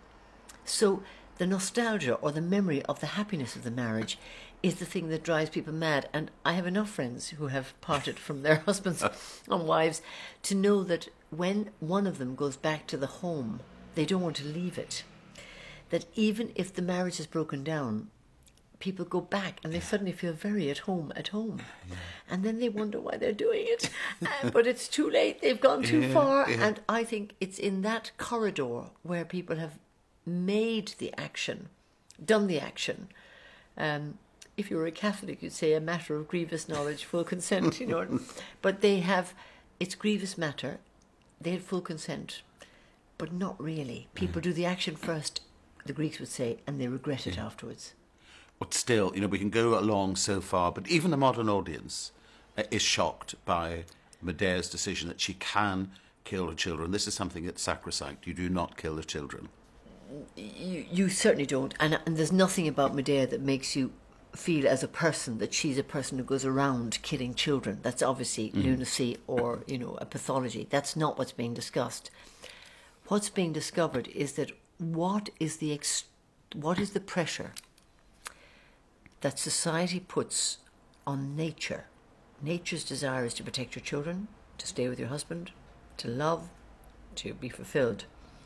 So the nostalgia or the memory of the happiness of the marriage is the thing that drives people mad. And I have enough friends who have parted from their husbands and wives to know that when one of them goes back to the home, they don't want to leave it. That even if the marriage has broken down, people go back and they suddenly feel very at home. Yeah. And then they wonder why they're doing it. But it's too late, they've gone too far. Yeah. And I think it's in that corridor where people have made the action, done the action. If you were a Catholic, you'd say a matter of grievous knowledge, full consent, you know. But they have, it's grievous matter. They had full consent, but not really. People do the action first, the Greeks would say, and they regret it afterwards. But still, you know, we can go along so far, but even the modern audience is shocked by Medea's decision that she can kill her children. This is something that's sacrosanct. You do not kill the children. You certainly don't. And there's nothing about Medea that makes you feel as a person that she's a person who goes around killing children. That's obviously lunacy or, you know, a pathology. That's not what's being discussed. What's being discovered is that what is the pressure that society puts on nature. Nature's desire is to protect your children, to stay with your husband, to love, to be fulfilled.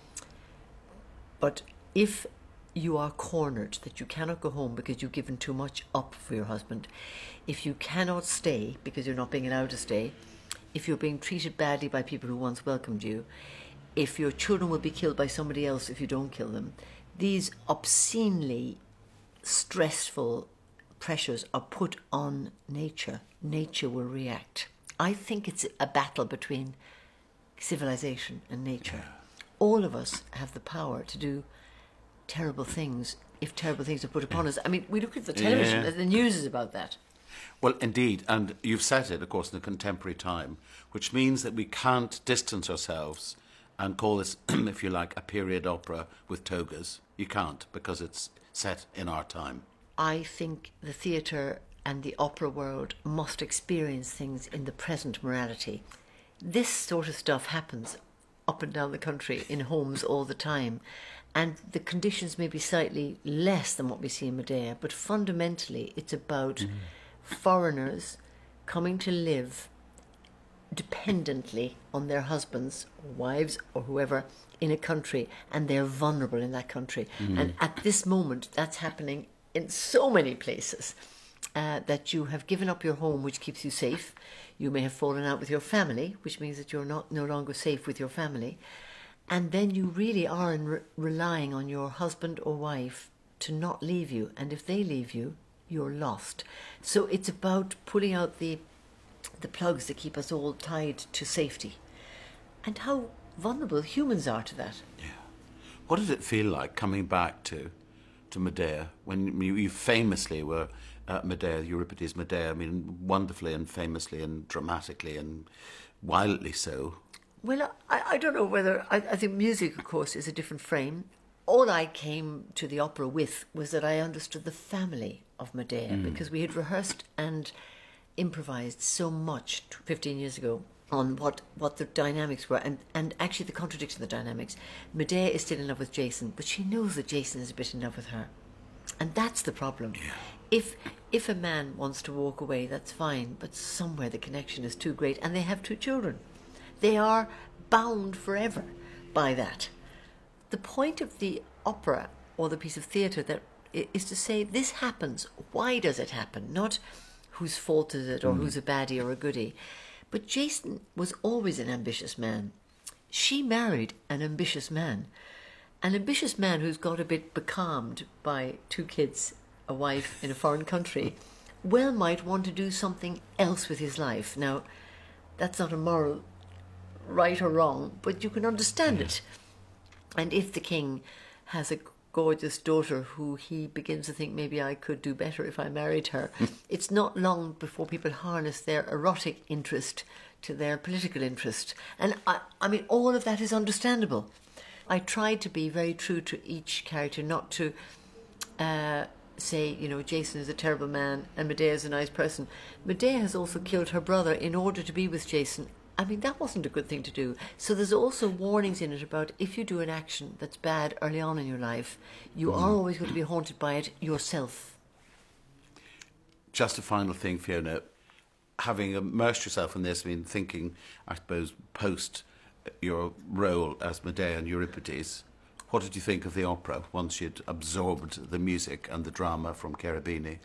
But if you are cornered, that you cannot go home because you've given too much up for your husband, if you cannot stay because you're not being allowed to stay, if you're being treated badly by people who once welcomed you, if your children will be killed by somebody else if you don't kill them, these obscenely stressful pressures are put on nature. Nature will react. I think it's a battle between civilization and nature. Yeah. All of us have the power to do terrible things if terrible things are put upon us. I mean, we look at the television, the news is about that. Well, indeed, and you've said it, of course, in the contemporary time, which means that we can't distance ourselves and call this, if you like, a period opera with togas. You can't, because it's set in our time. I think the theatre and the opera world must experience things in the present morality. This sort of stuff happens up and down the country in homes all the time. And the conditions may be slightly less than what we see in Medea, but fundamentally it's about foreigners coming to live dependently on their husbands or wives or whoever in a country, and they're vulnerable in that country. And at this moment, that's happening in so many places, that you have given up your home, which keeps you safe. You may have fallen out with your family, which means that you're no longer safe with your family. And then you really are relying on your husband or wife to not leave you. And if they leave you, you're lost. So it's about pulling out the plugs that keep us all tied to safety. And how vulnerable humans are to that. Yeah. What did it feel like coming back to Medea when you famously were Medea, Euripides' Medea? I mean, wonderfully and famously and dramatically and wildly so. Well, I don't know whether... I think music, of course, is a different frame. All I came to the opera with was that I understood the family of Medea, because we had rehearsed and improvised so much 15 years ago on what the dynamics were, and actually the contradiction of the dynamics. Medea is still in love with Jason, but she knows that Jason is a bit in love with her. And that's the problem. Yeah. If a man wants to walk away, that's fine, but somewhere the connection is too great, and they have 2 children. They are bound forever by that. The point of the opera or the piece of theatre that is to say, this happens. Why does it happen? Not whose fault is it or who's a baddie or a goodie. But Jason was always an ambitious man. She married an ambitious man. An ambitious man who's got a bit becalmed by 2 kids, a wife in a foreign country, well might want to do something else with his life. Now, that's not a moral right or wrong, but you can understand it. And if the king has a gorgeous daughter who he begins to think maybe I could do better if I married her, it's not long before people harness their erotic interest to their political interest. And I mean, all of that is understandable. I tried to be very true to each character, not to say, you know, Jason is a terrible man and Medea is a nice person. Medea has also killed her brother in order to be with Jason. I mean, that wasn't a good thing to do. So there's also warnings in it about if you do an action that's bad early on in your life, you are always going to be haunted by it yourself. Just a final thing, Fiona. Having immersed yourself in this, I mean, thinking, I suppose, post your role as Medea and Euripides, what did you think of the opera once you'd absorbed the music and the drama from Cherubini?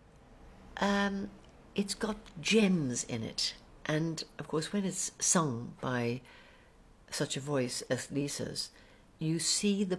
It's got gems in it. And, of course, when it's sung by such a voice as Lisa's, you see the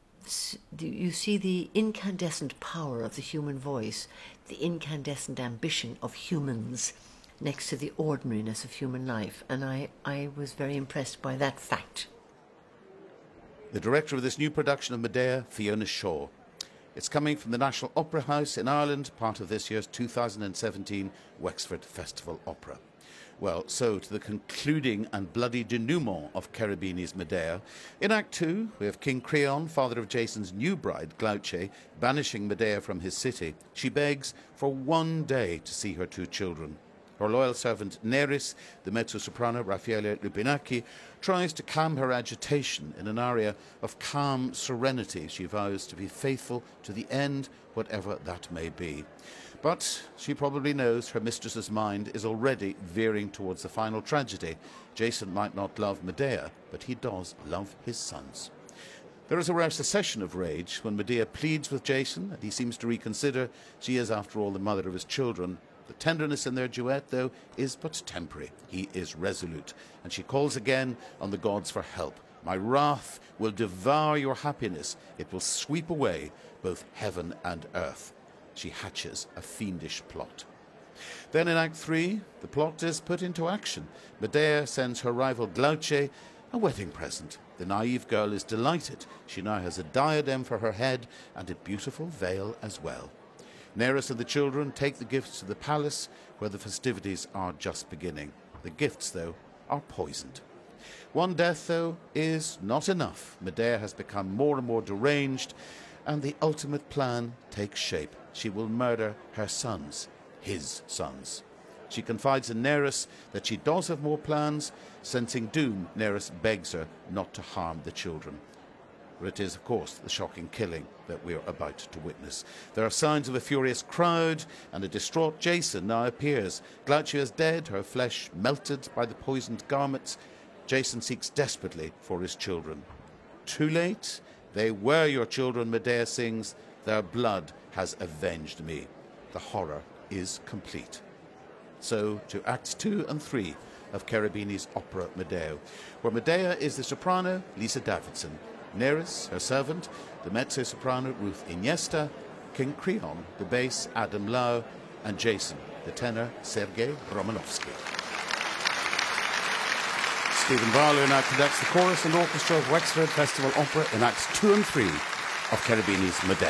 incandescent power of the human voice, the incandescent ambition of humans next to the ordinariness of human life. And I was very impressed by that fact. The director of this new production of Medea, Fiona Shaw. It's coming from the National Opera House in Ireland, part of this year's 2017 Wexford Festival Opera. Well, so to the concluding and bloody denouement of Cherubini's Medea. In Act 2, we have King Creon, father of Jason's new bride, Glauce, banishing Medea from his city. She begs for one day to see her 2 children. Her loyal servant Neris, the mezzo-soprano Raffaele Lupinacchi, tries to calm her agitation in an aria of calm serenity. She vows to be faithful to the end, whatever that may be. But she probably knows her mistress's mind is already veering towards the final tragedy. Jason might not love Medea, but he does love his sons. There is a rare secession of rage when Medea pleads with Jason, and he seems to reconsider. She is, after all, the mother of his children. The tenderness in their duet, though, is but temporary. He is resolute, and she calls again on the gods for help. My wrath will devour your happiness. It will sweep away both heaven and earth. She hatches a fiendish plot. Then in Act 3, the plot is put into action. Medea sends her rival Glauce a wedding present. The naive girl is delighted. She now has a diadem for her head and a beautiful veil as well. Neris and the children take the gifts to the palace, where the festivities are just beginning. The gifts, though, are poisoned. One death, though, is not enough. Medea has become more and more deranged, and the ultimate plan takes shape. She will murder her sons, his sons. She confides in Nereus that she does have more plans. Sensing doom, Nereus begs her not to harm the children. But it is, of course, the shocking killing that we are about to witness. There are signs of a furious crowd, and a distraught Jason now appears. Glaucia is dead, her flesh melted by the poisoned garments. Jason seeks desperately for his children. Too late? They were your children, Medea sings. Their blood has avenged me. The horror is complete. So to Acts 2 and 3 of Cherubini's opera Medea, where Medea is the soprano, Lisa Davidson, Nereus, her servant, the mezzo-soprano Ruth Iniesta, King Creon, the bass Adam Lau, and Jason, the tenor Sergei Romanovsky. Stephen Barlow now conducts the chorus and orchestra of Wexford Festival Opera in Acts 2 and 3 of Cherubini's Medea.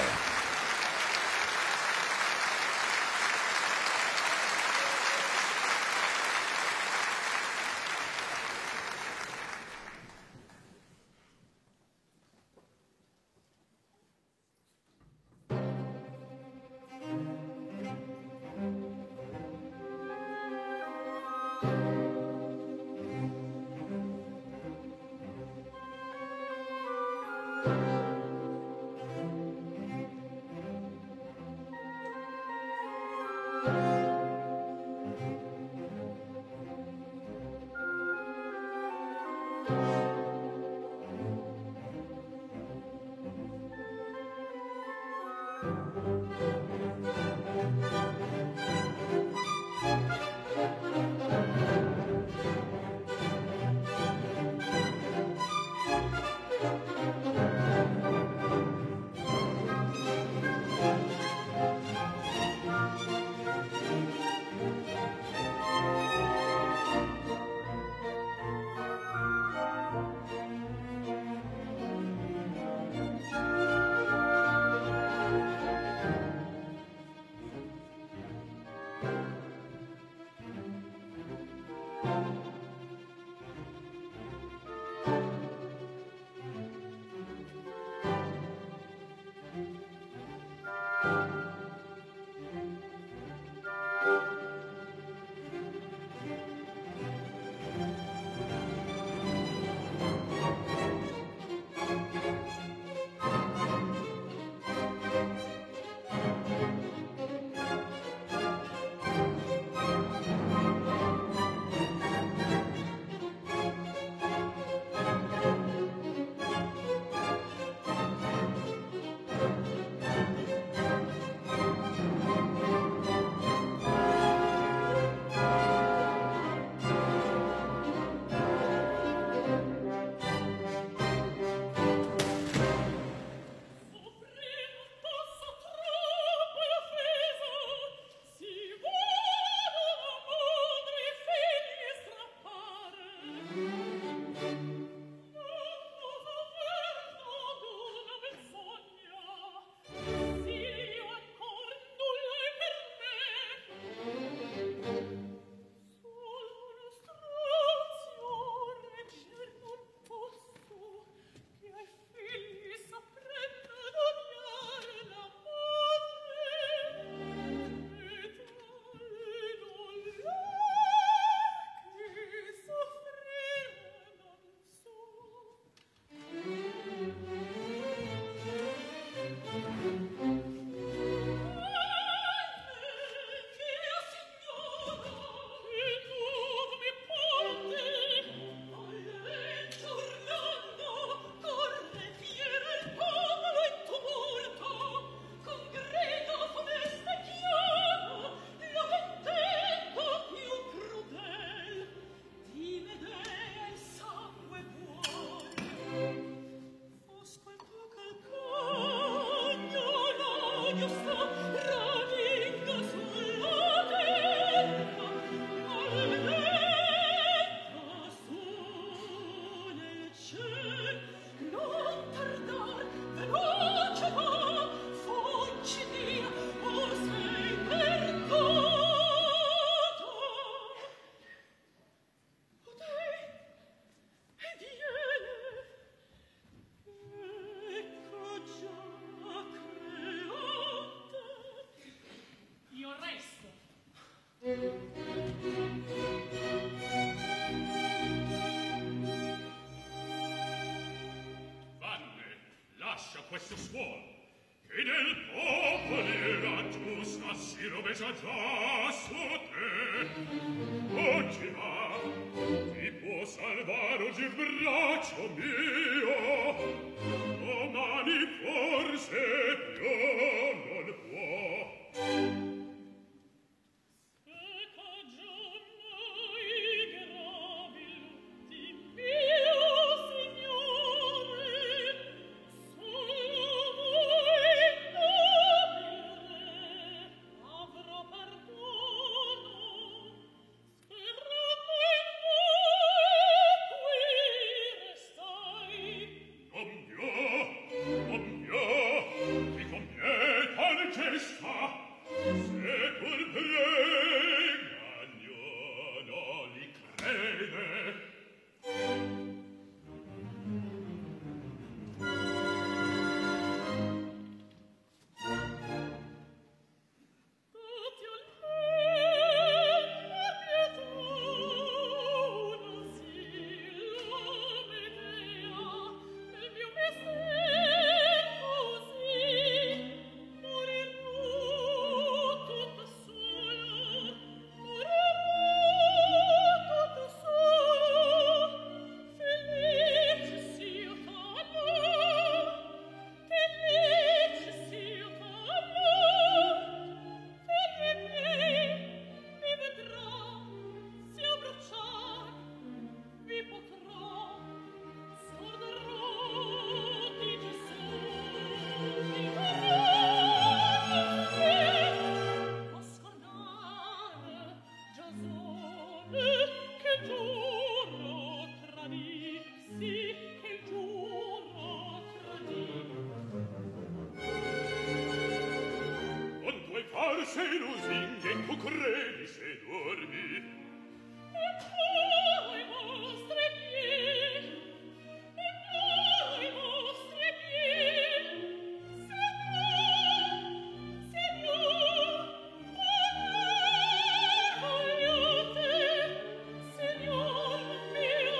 lascia questo suon, che del popolo la giusta si rovescia già su te. Oggi va, ti può salvare oggi il braccio mio, domani forse più non può. Sei lusinghe, tu credi se dormi. E poi vostre piedi, e poi vostre piedi, Signor, vogliate, Signor mio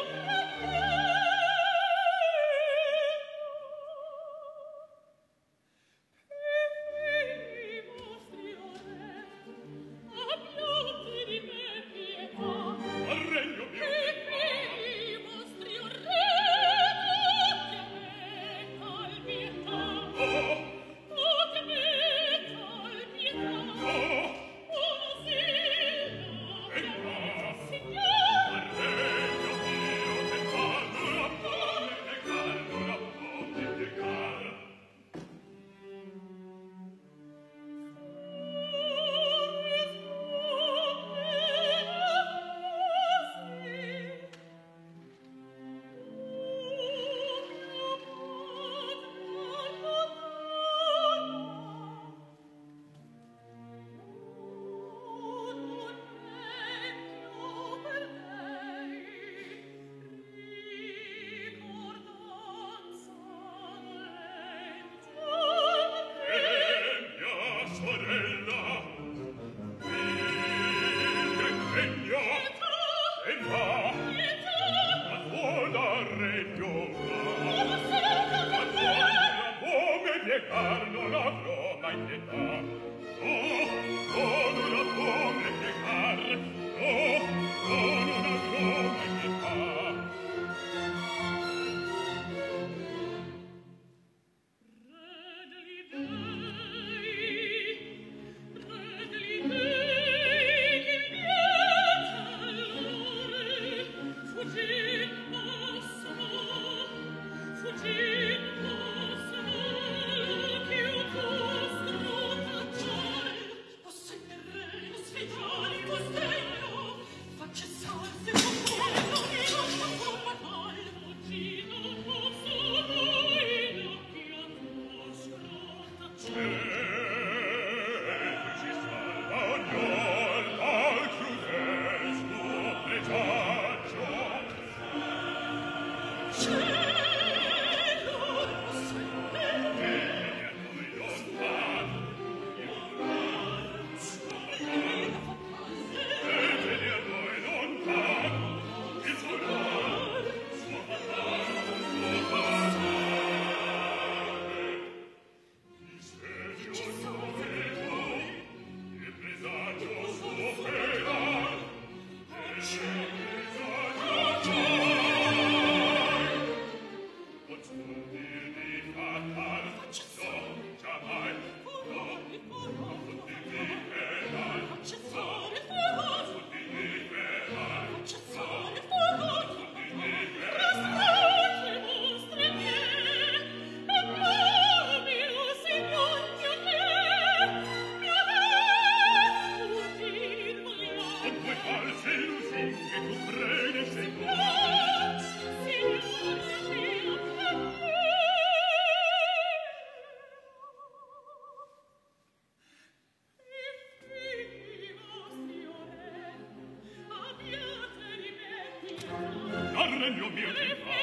regno mio che fa.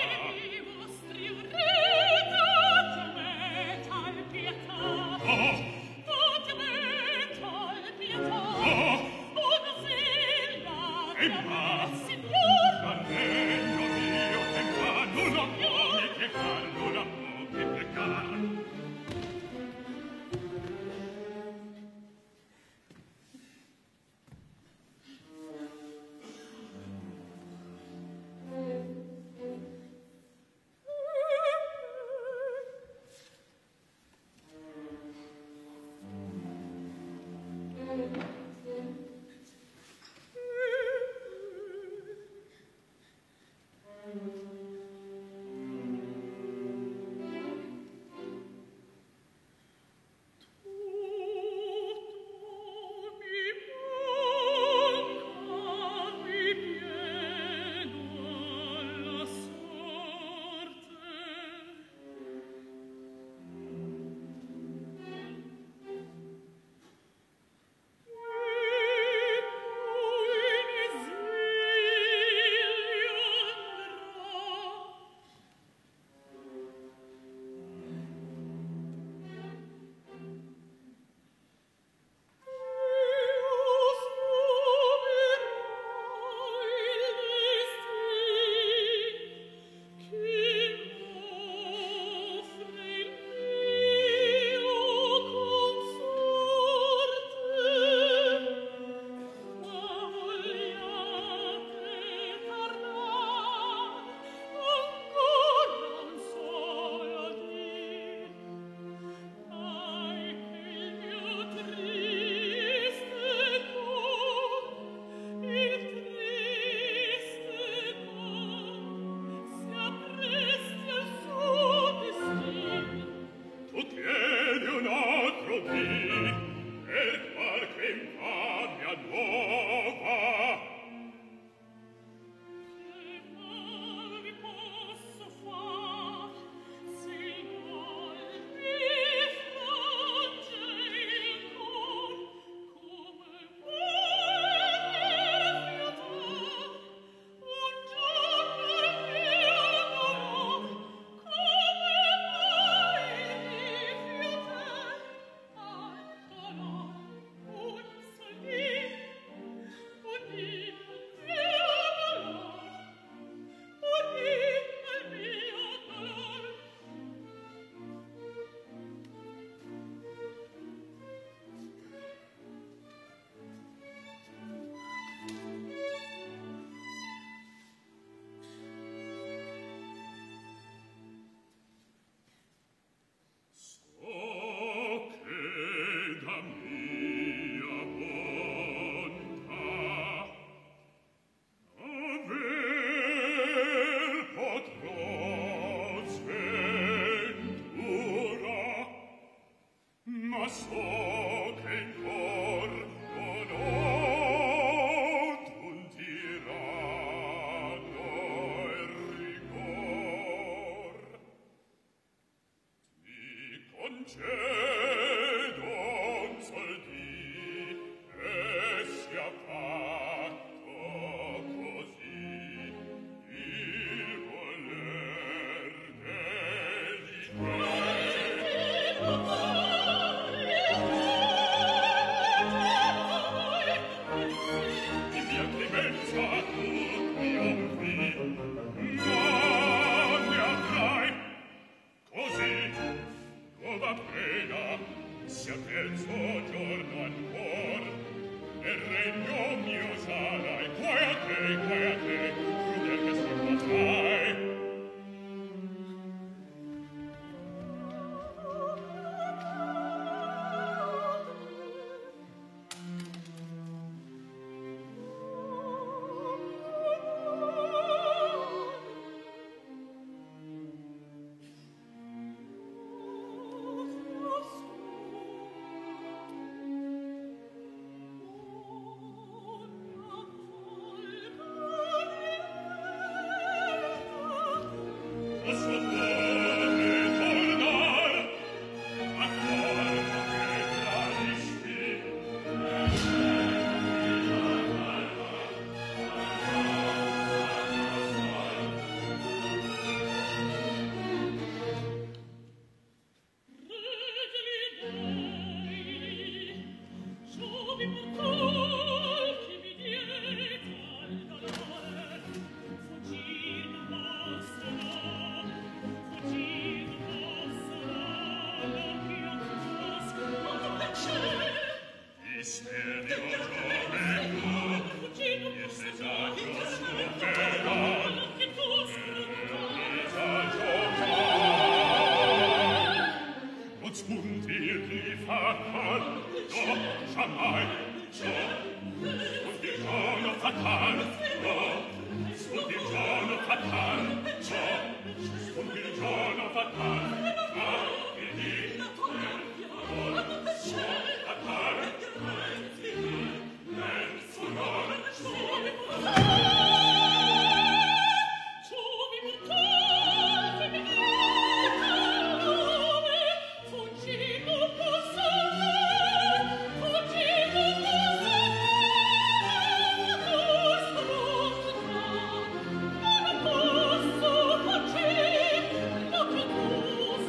und wirklich fatal, doch jamais, doch, und il giorno fatal, doch, und il giorno fatal, doch, und il giorno fatal, Thank you.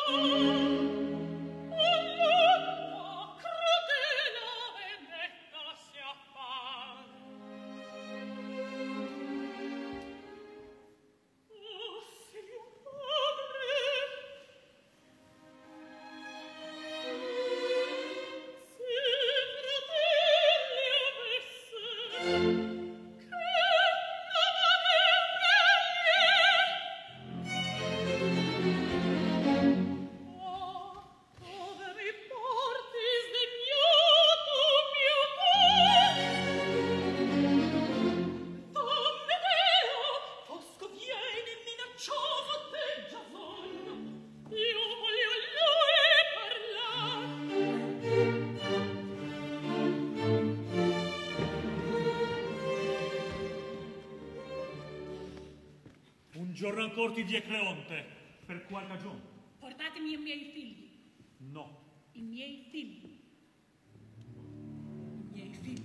Giorno ancora ti die Creonte, per qual cagione? Portatemi i miei figli. No. I miei figli. I miei figli.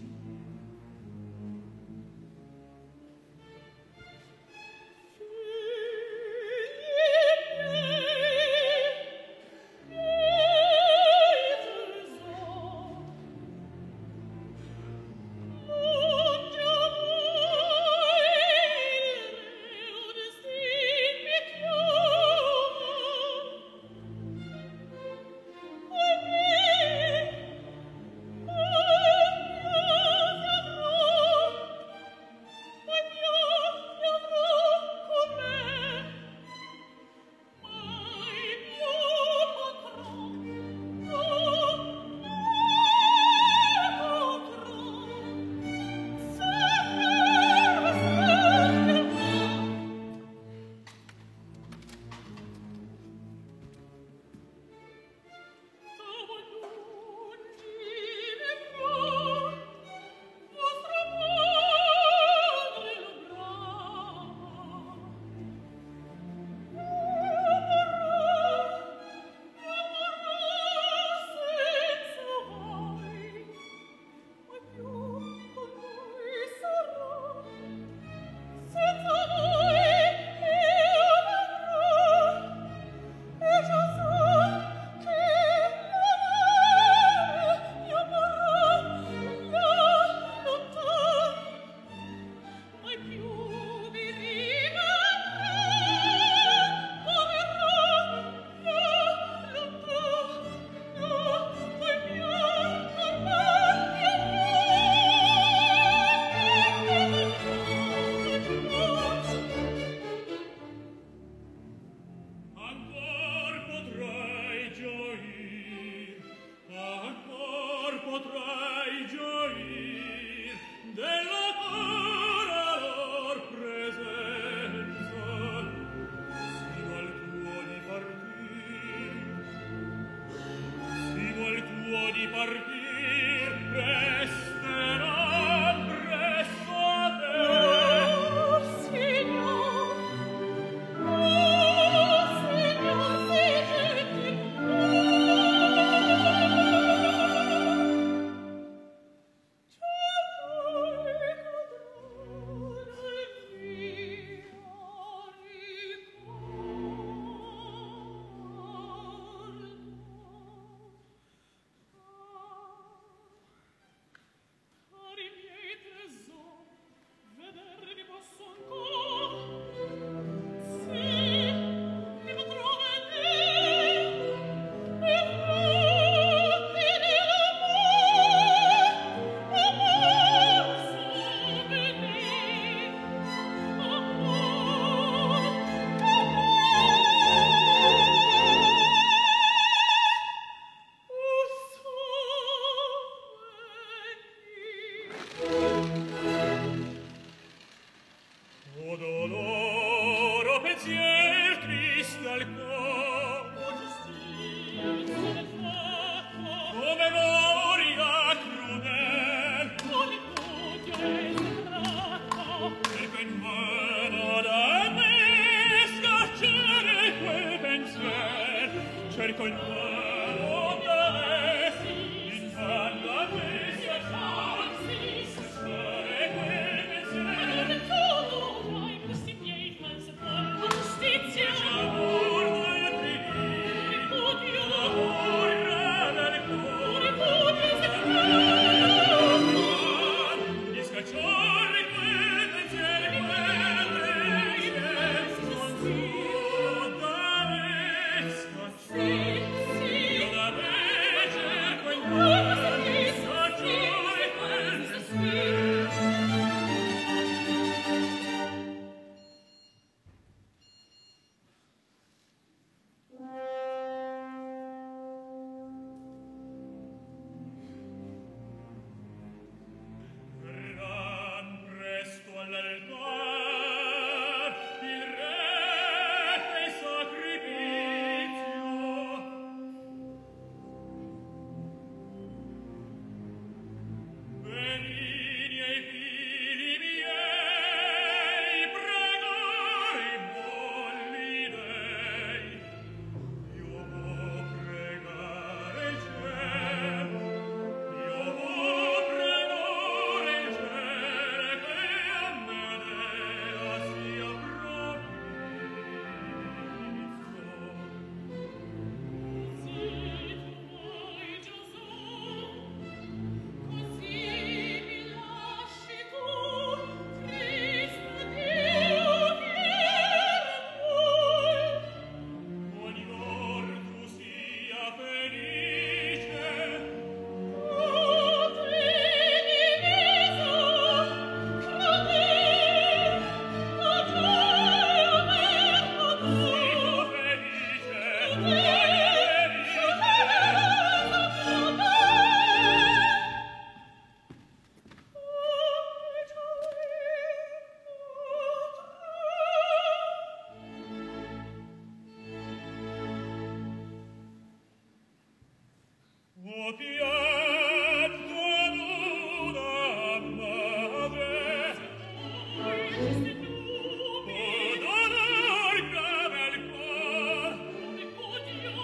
Oh,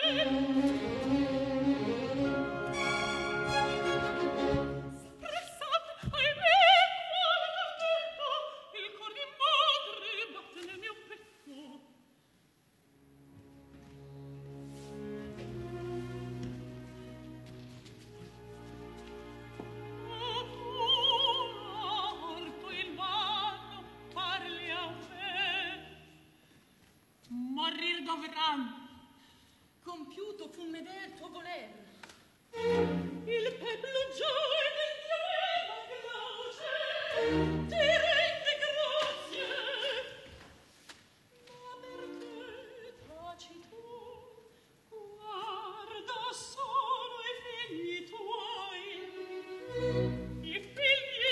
Morir dovran. Compiuto fu meder tuo voler. Il peplo già del Dio ti rende grazie. Ma perché taci tu? Guarda solo i figli tuoi. I figli,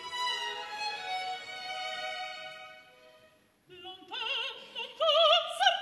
lontano, lontano,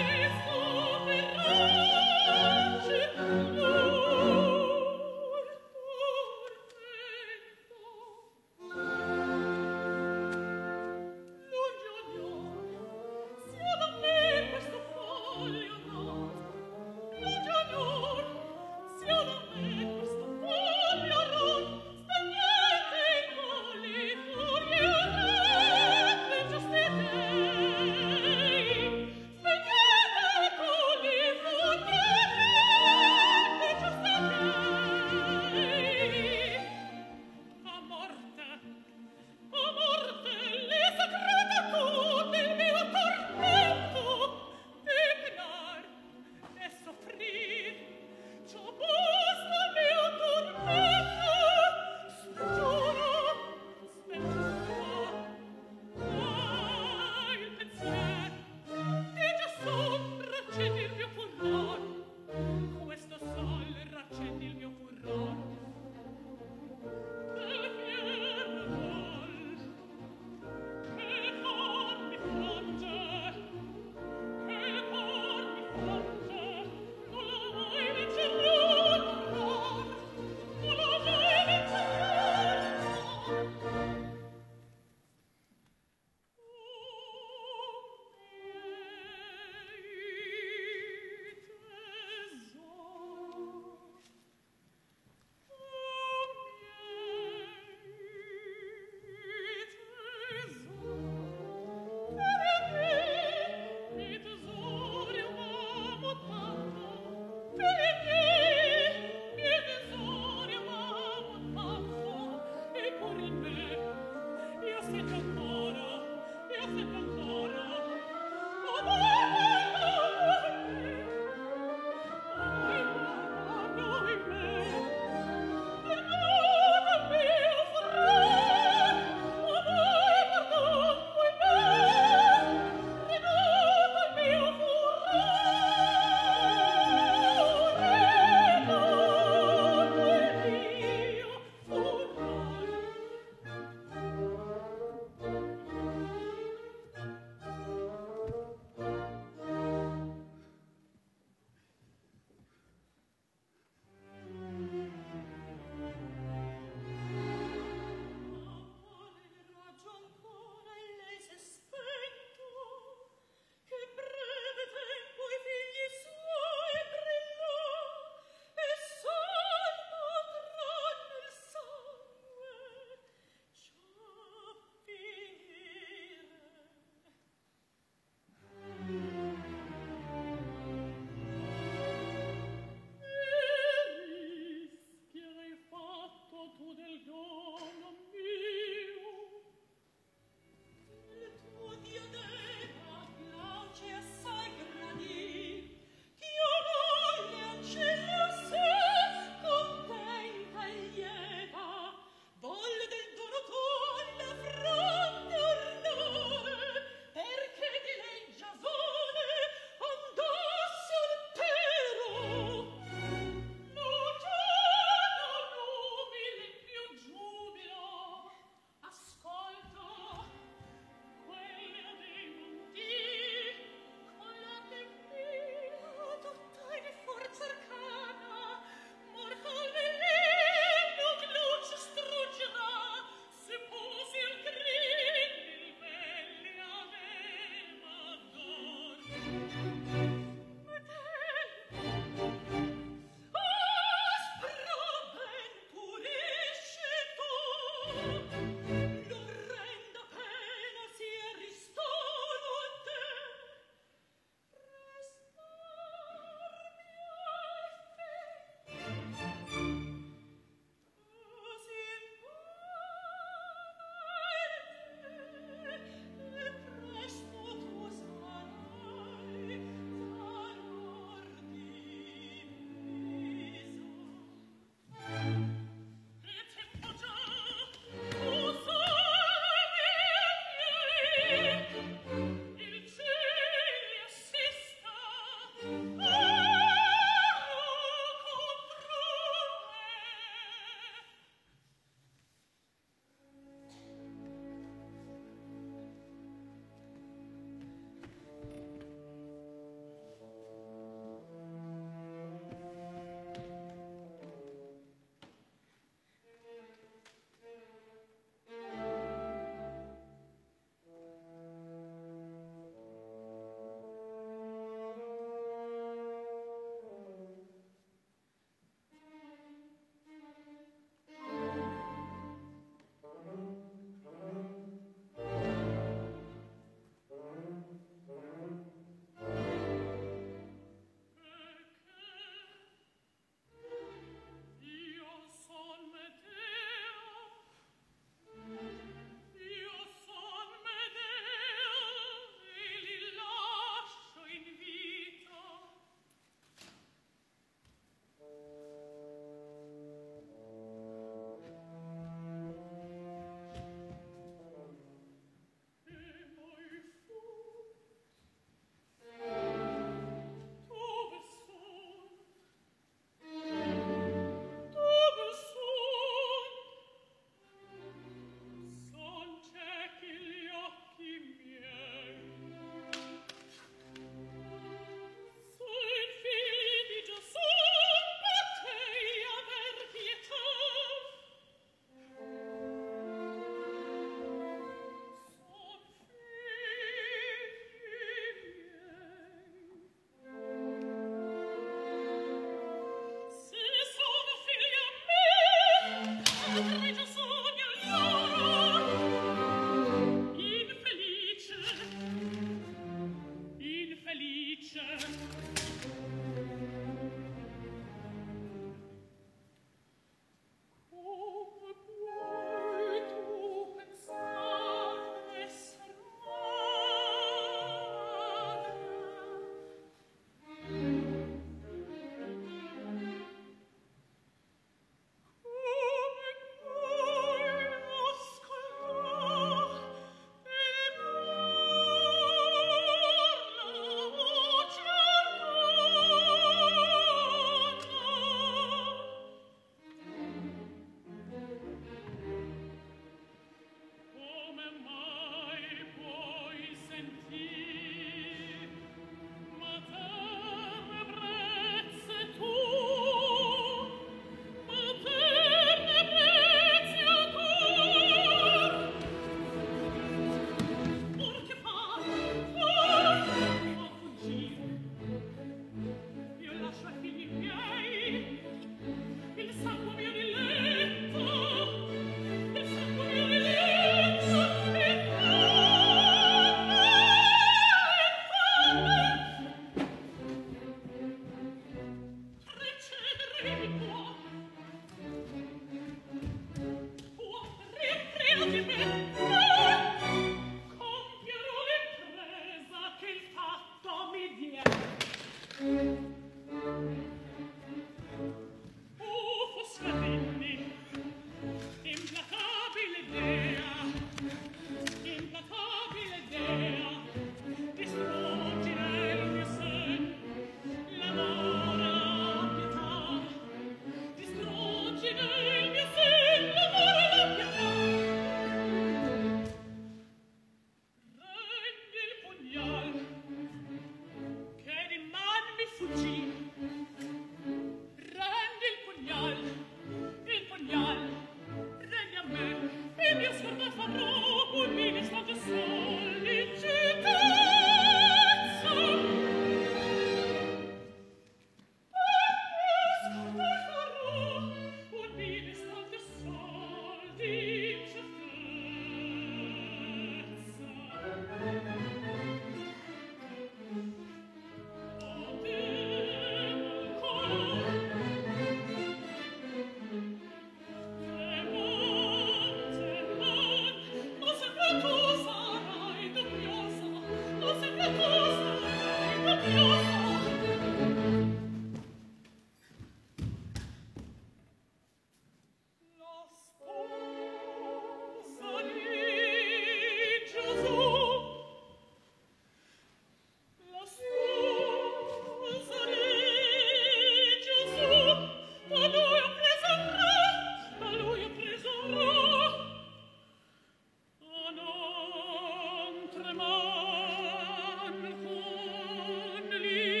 Only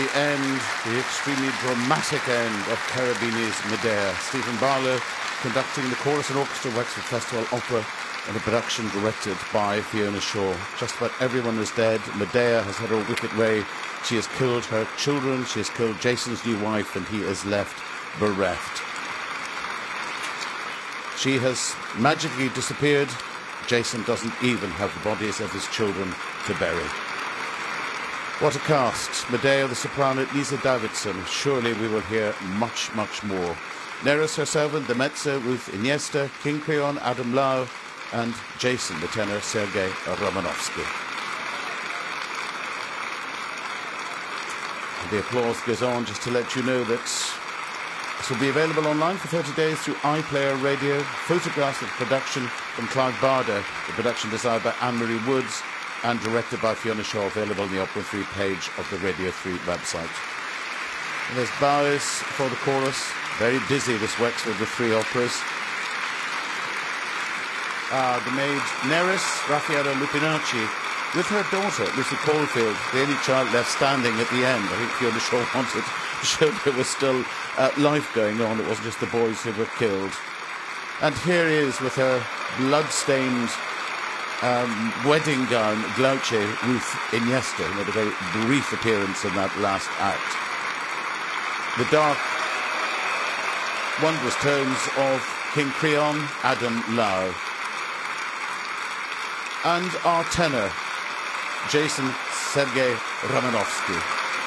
the end, the extremely dramatic end of Cherubini's Medea. Stephen Barlow conducting the chorus and orchestra Wexford Festival Opera in a production directed by Fiona Shaw. Just about everyone is dead. Medea has had her wicked way. She has killed her children. She has killed Jason's new wife, and he is left bereft. She has magically disappeared. Jason doesn't even have the bodies of his children to bury. What a cast. Medea, the soprano, Lisa Davidson. Surely we will hear much, much more. Neris, her servant, the mezzo, Ruth Iniesta, King Creon, Adam Lau, and Jason, the tenor, Sergei Romanovsky. The applause goes on just to let you know that this will be available online for 30 days through iPlayer Radio. Photographs of the production from Clive Barder, the production designed by Anne-Marie Woods and directed by Fiona Shaw, available on the Opera 3 page of the Radio 3 website. And there's bows for the chorus. Very busy this Wexford with 3 operas. The maid Neris, Raffaella Lupinacci, with her daughter, Lucy Caulfield, the only child left standing at the end. I think Fiona Shaw wanted to show there was still life going on. It wasn't just the boys who were killed. And here he is with her blood-stained wedding gown, Glauce, Ruth Iniesta, who made a very brief appearance in that last act. The dark, wondrous tones of King Creon, Adam Lau. And our tenor, Jason Sergei Romanovsky.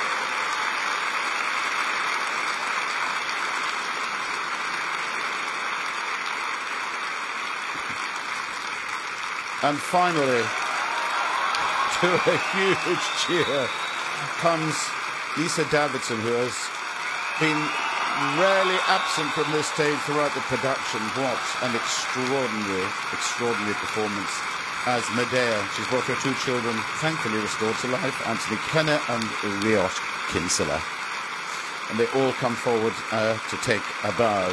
And finally, to a huge cheer, comes Lisa Davidson, who has been rarely absent from this stage throughout the production. What an extraordinary performance as Medea. She's brought her 2 children, thankfully restored to life, Anthony Kenner and Riot Kinsella. And they all come forward to take a bow.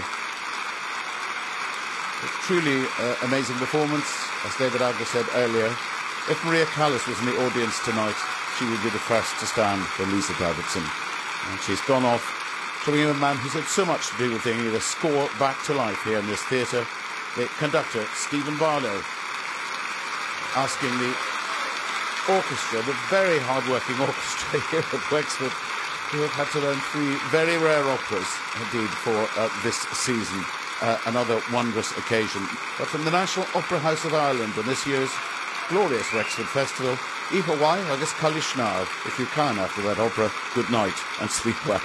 A truly amazing performance. As David Adler said earlier, if Maria Callas was in the audience tonight, she would be the first to stand for Lisa Davidson. And she's gone off, showing a man who's had so much to do with bringing the score back to life here in this theatre. The conductor, Stephen Barlow, asking the orchestra, the very hard-working orchestra here at Wexford, who have had to learn 3 very rare operas, indeed, for this season. Another wondrous occasion. But from the National Opera House of Ireland on this year's glorious Wexford Festival, I Hawaii, agus Kalishnar, if you can after that opera, good night and sleep well.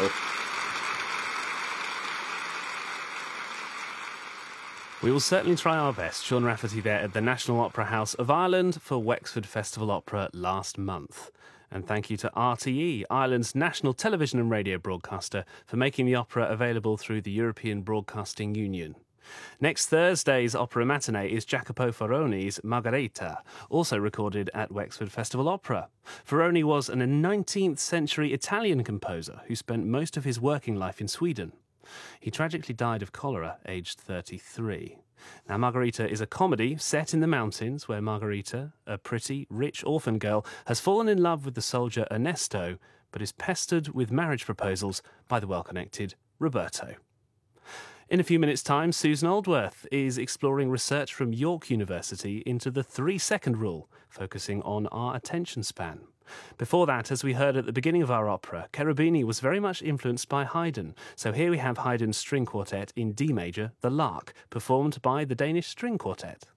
We will certainly try our best. Sean Rafferty there at the National Opera House of Ireland for Wexford Festival Opera last month. And thank you to RTE, Ireland's national television and radio broadcaster, for making the opera available through the European Broadcasting Union. Next Thursday's opera matinee is Jacopo Faroni's Margherita, also recorded at Wexford Festival Opera. Faroni was an 19th century Italian composer who spent most of his working life in Sweden. He tragically died of cholera, aged 33. Now, Margherita is a comedy set in the mountains where Margherita, a pretty, rich orphan girl, has fallen in love with the soldier Ernesto, but is pestered with marriage proposals by the well-connected Roberto. In a few minutes' time, Susan Aldworth is exploring research from York University into the 3-second rule, focusing on our attention span. Before that, as we heard at the beginning of our opera, Cherubini was very much influenced by Haydn. So here we have Haydn's string quartet in D major, The Lark, performed by the Danish String Quartet.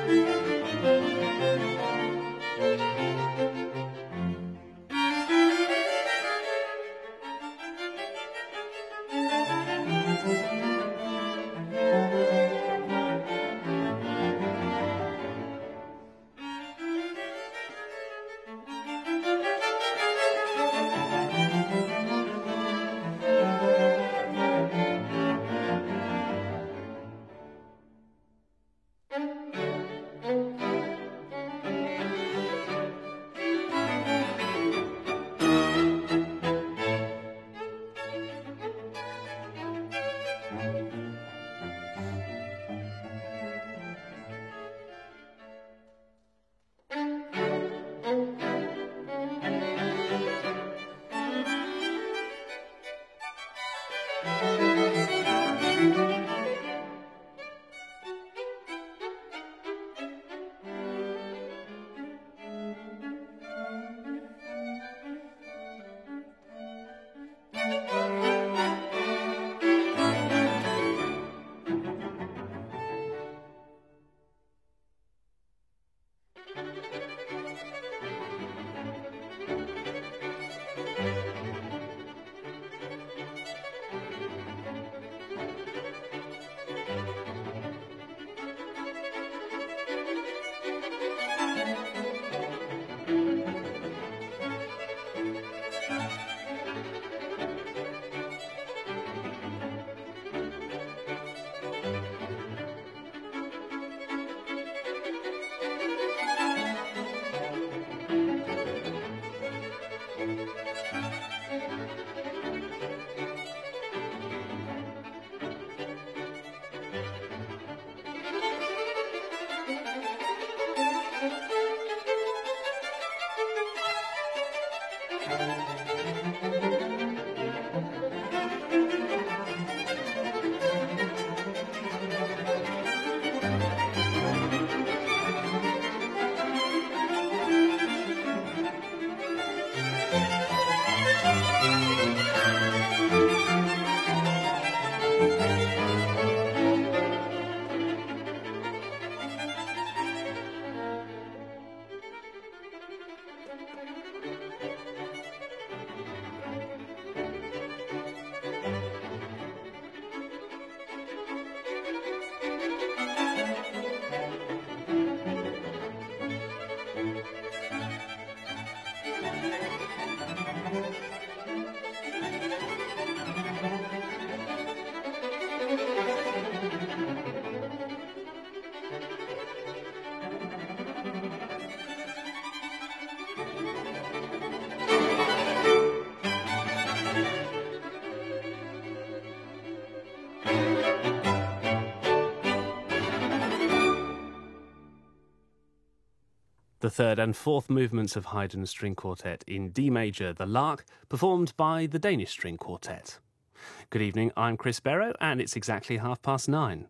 The third and fourth movements of Haydn's String Quartet in D major, The Lark, performed by the Danish String Quartet. Good evening, I'm Chris Barrow, and it's exactly 9:30.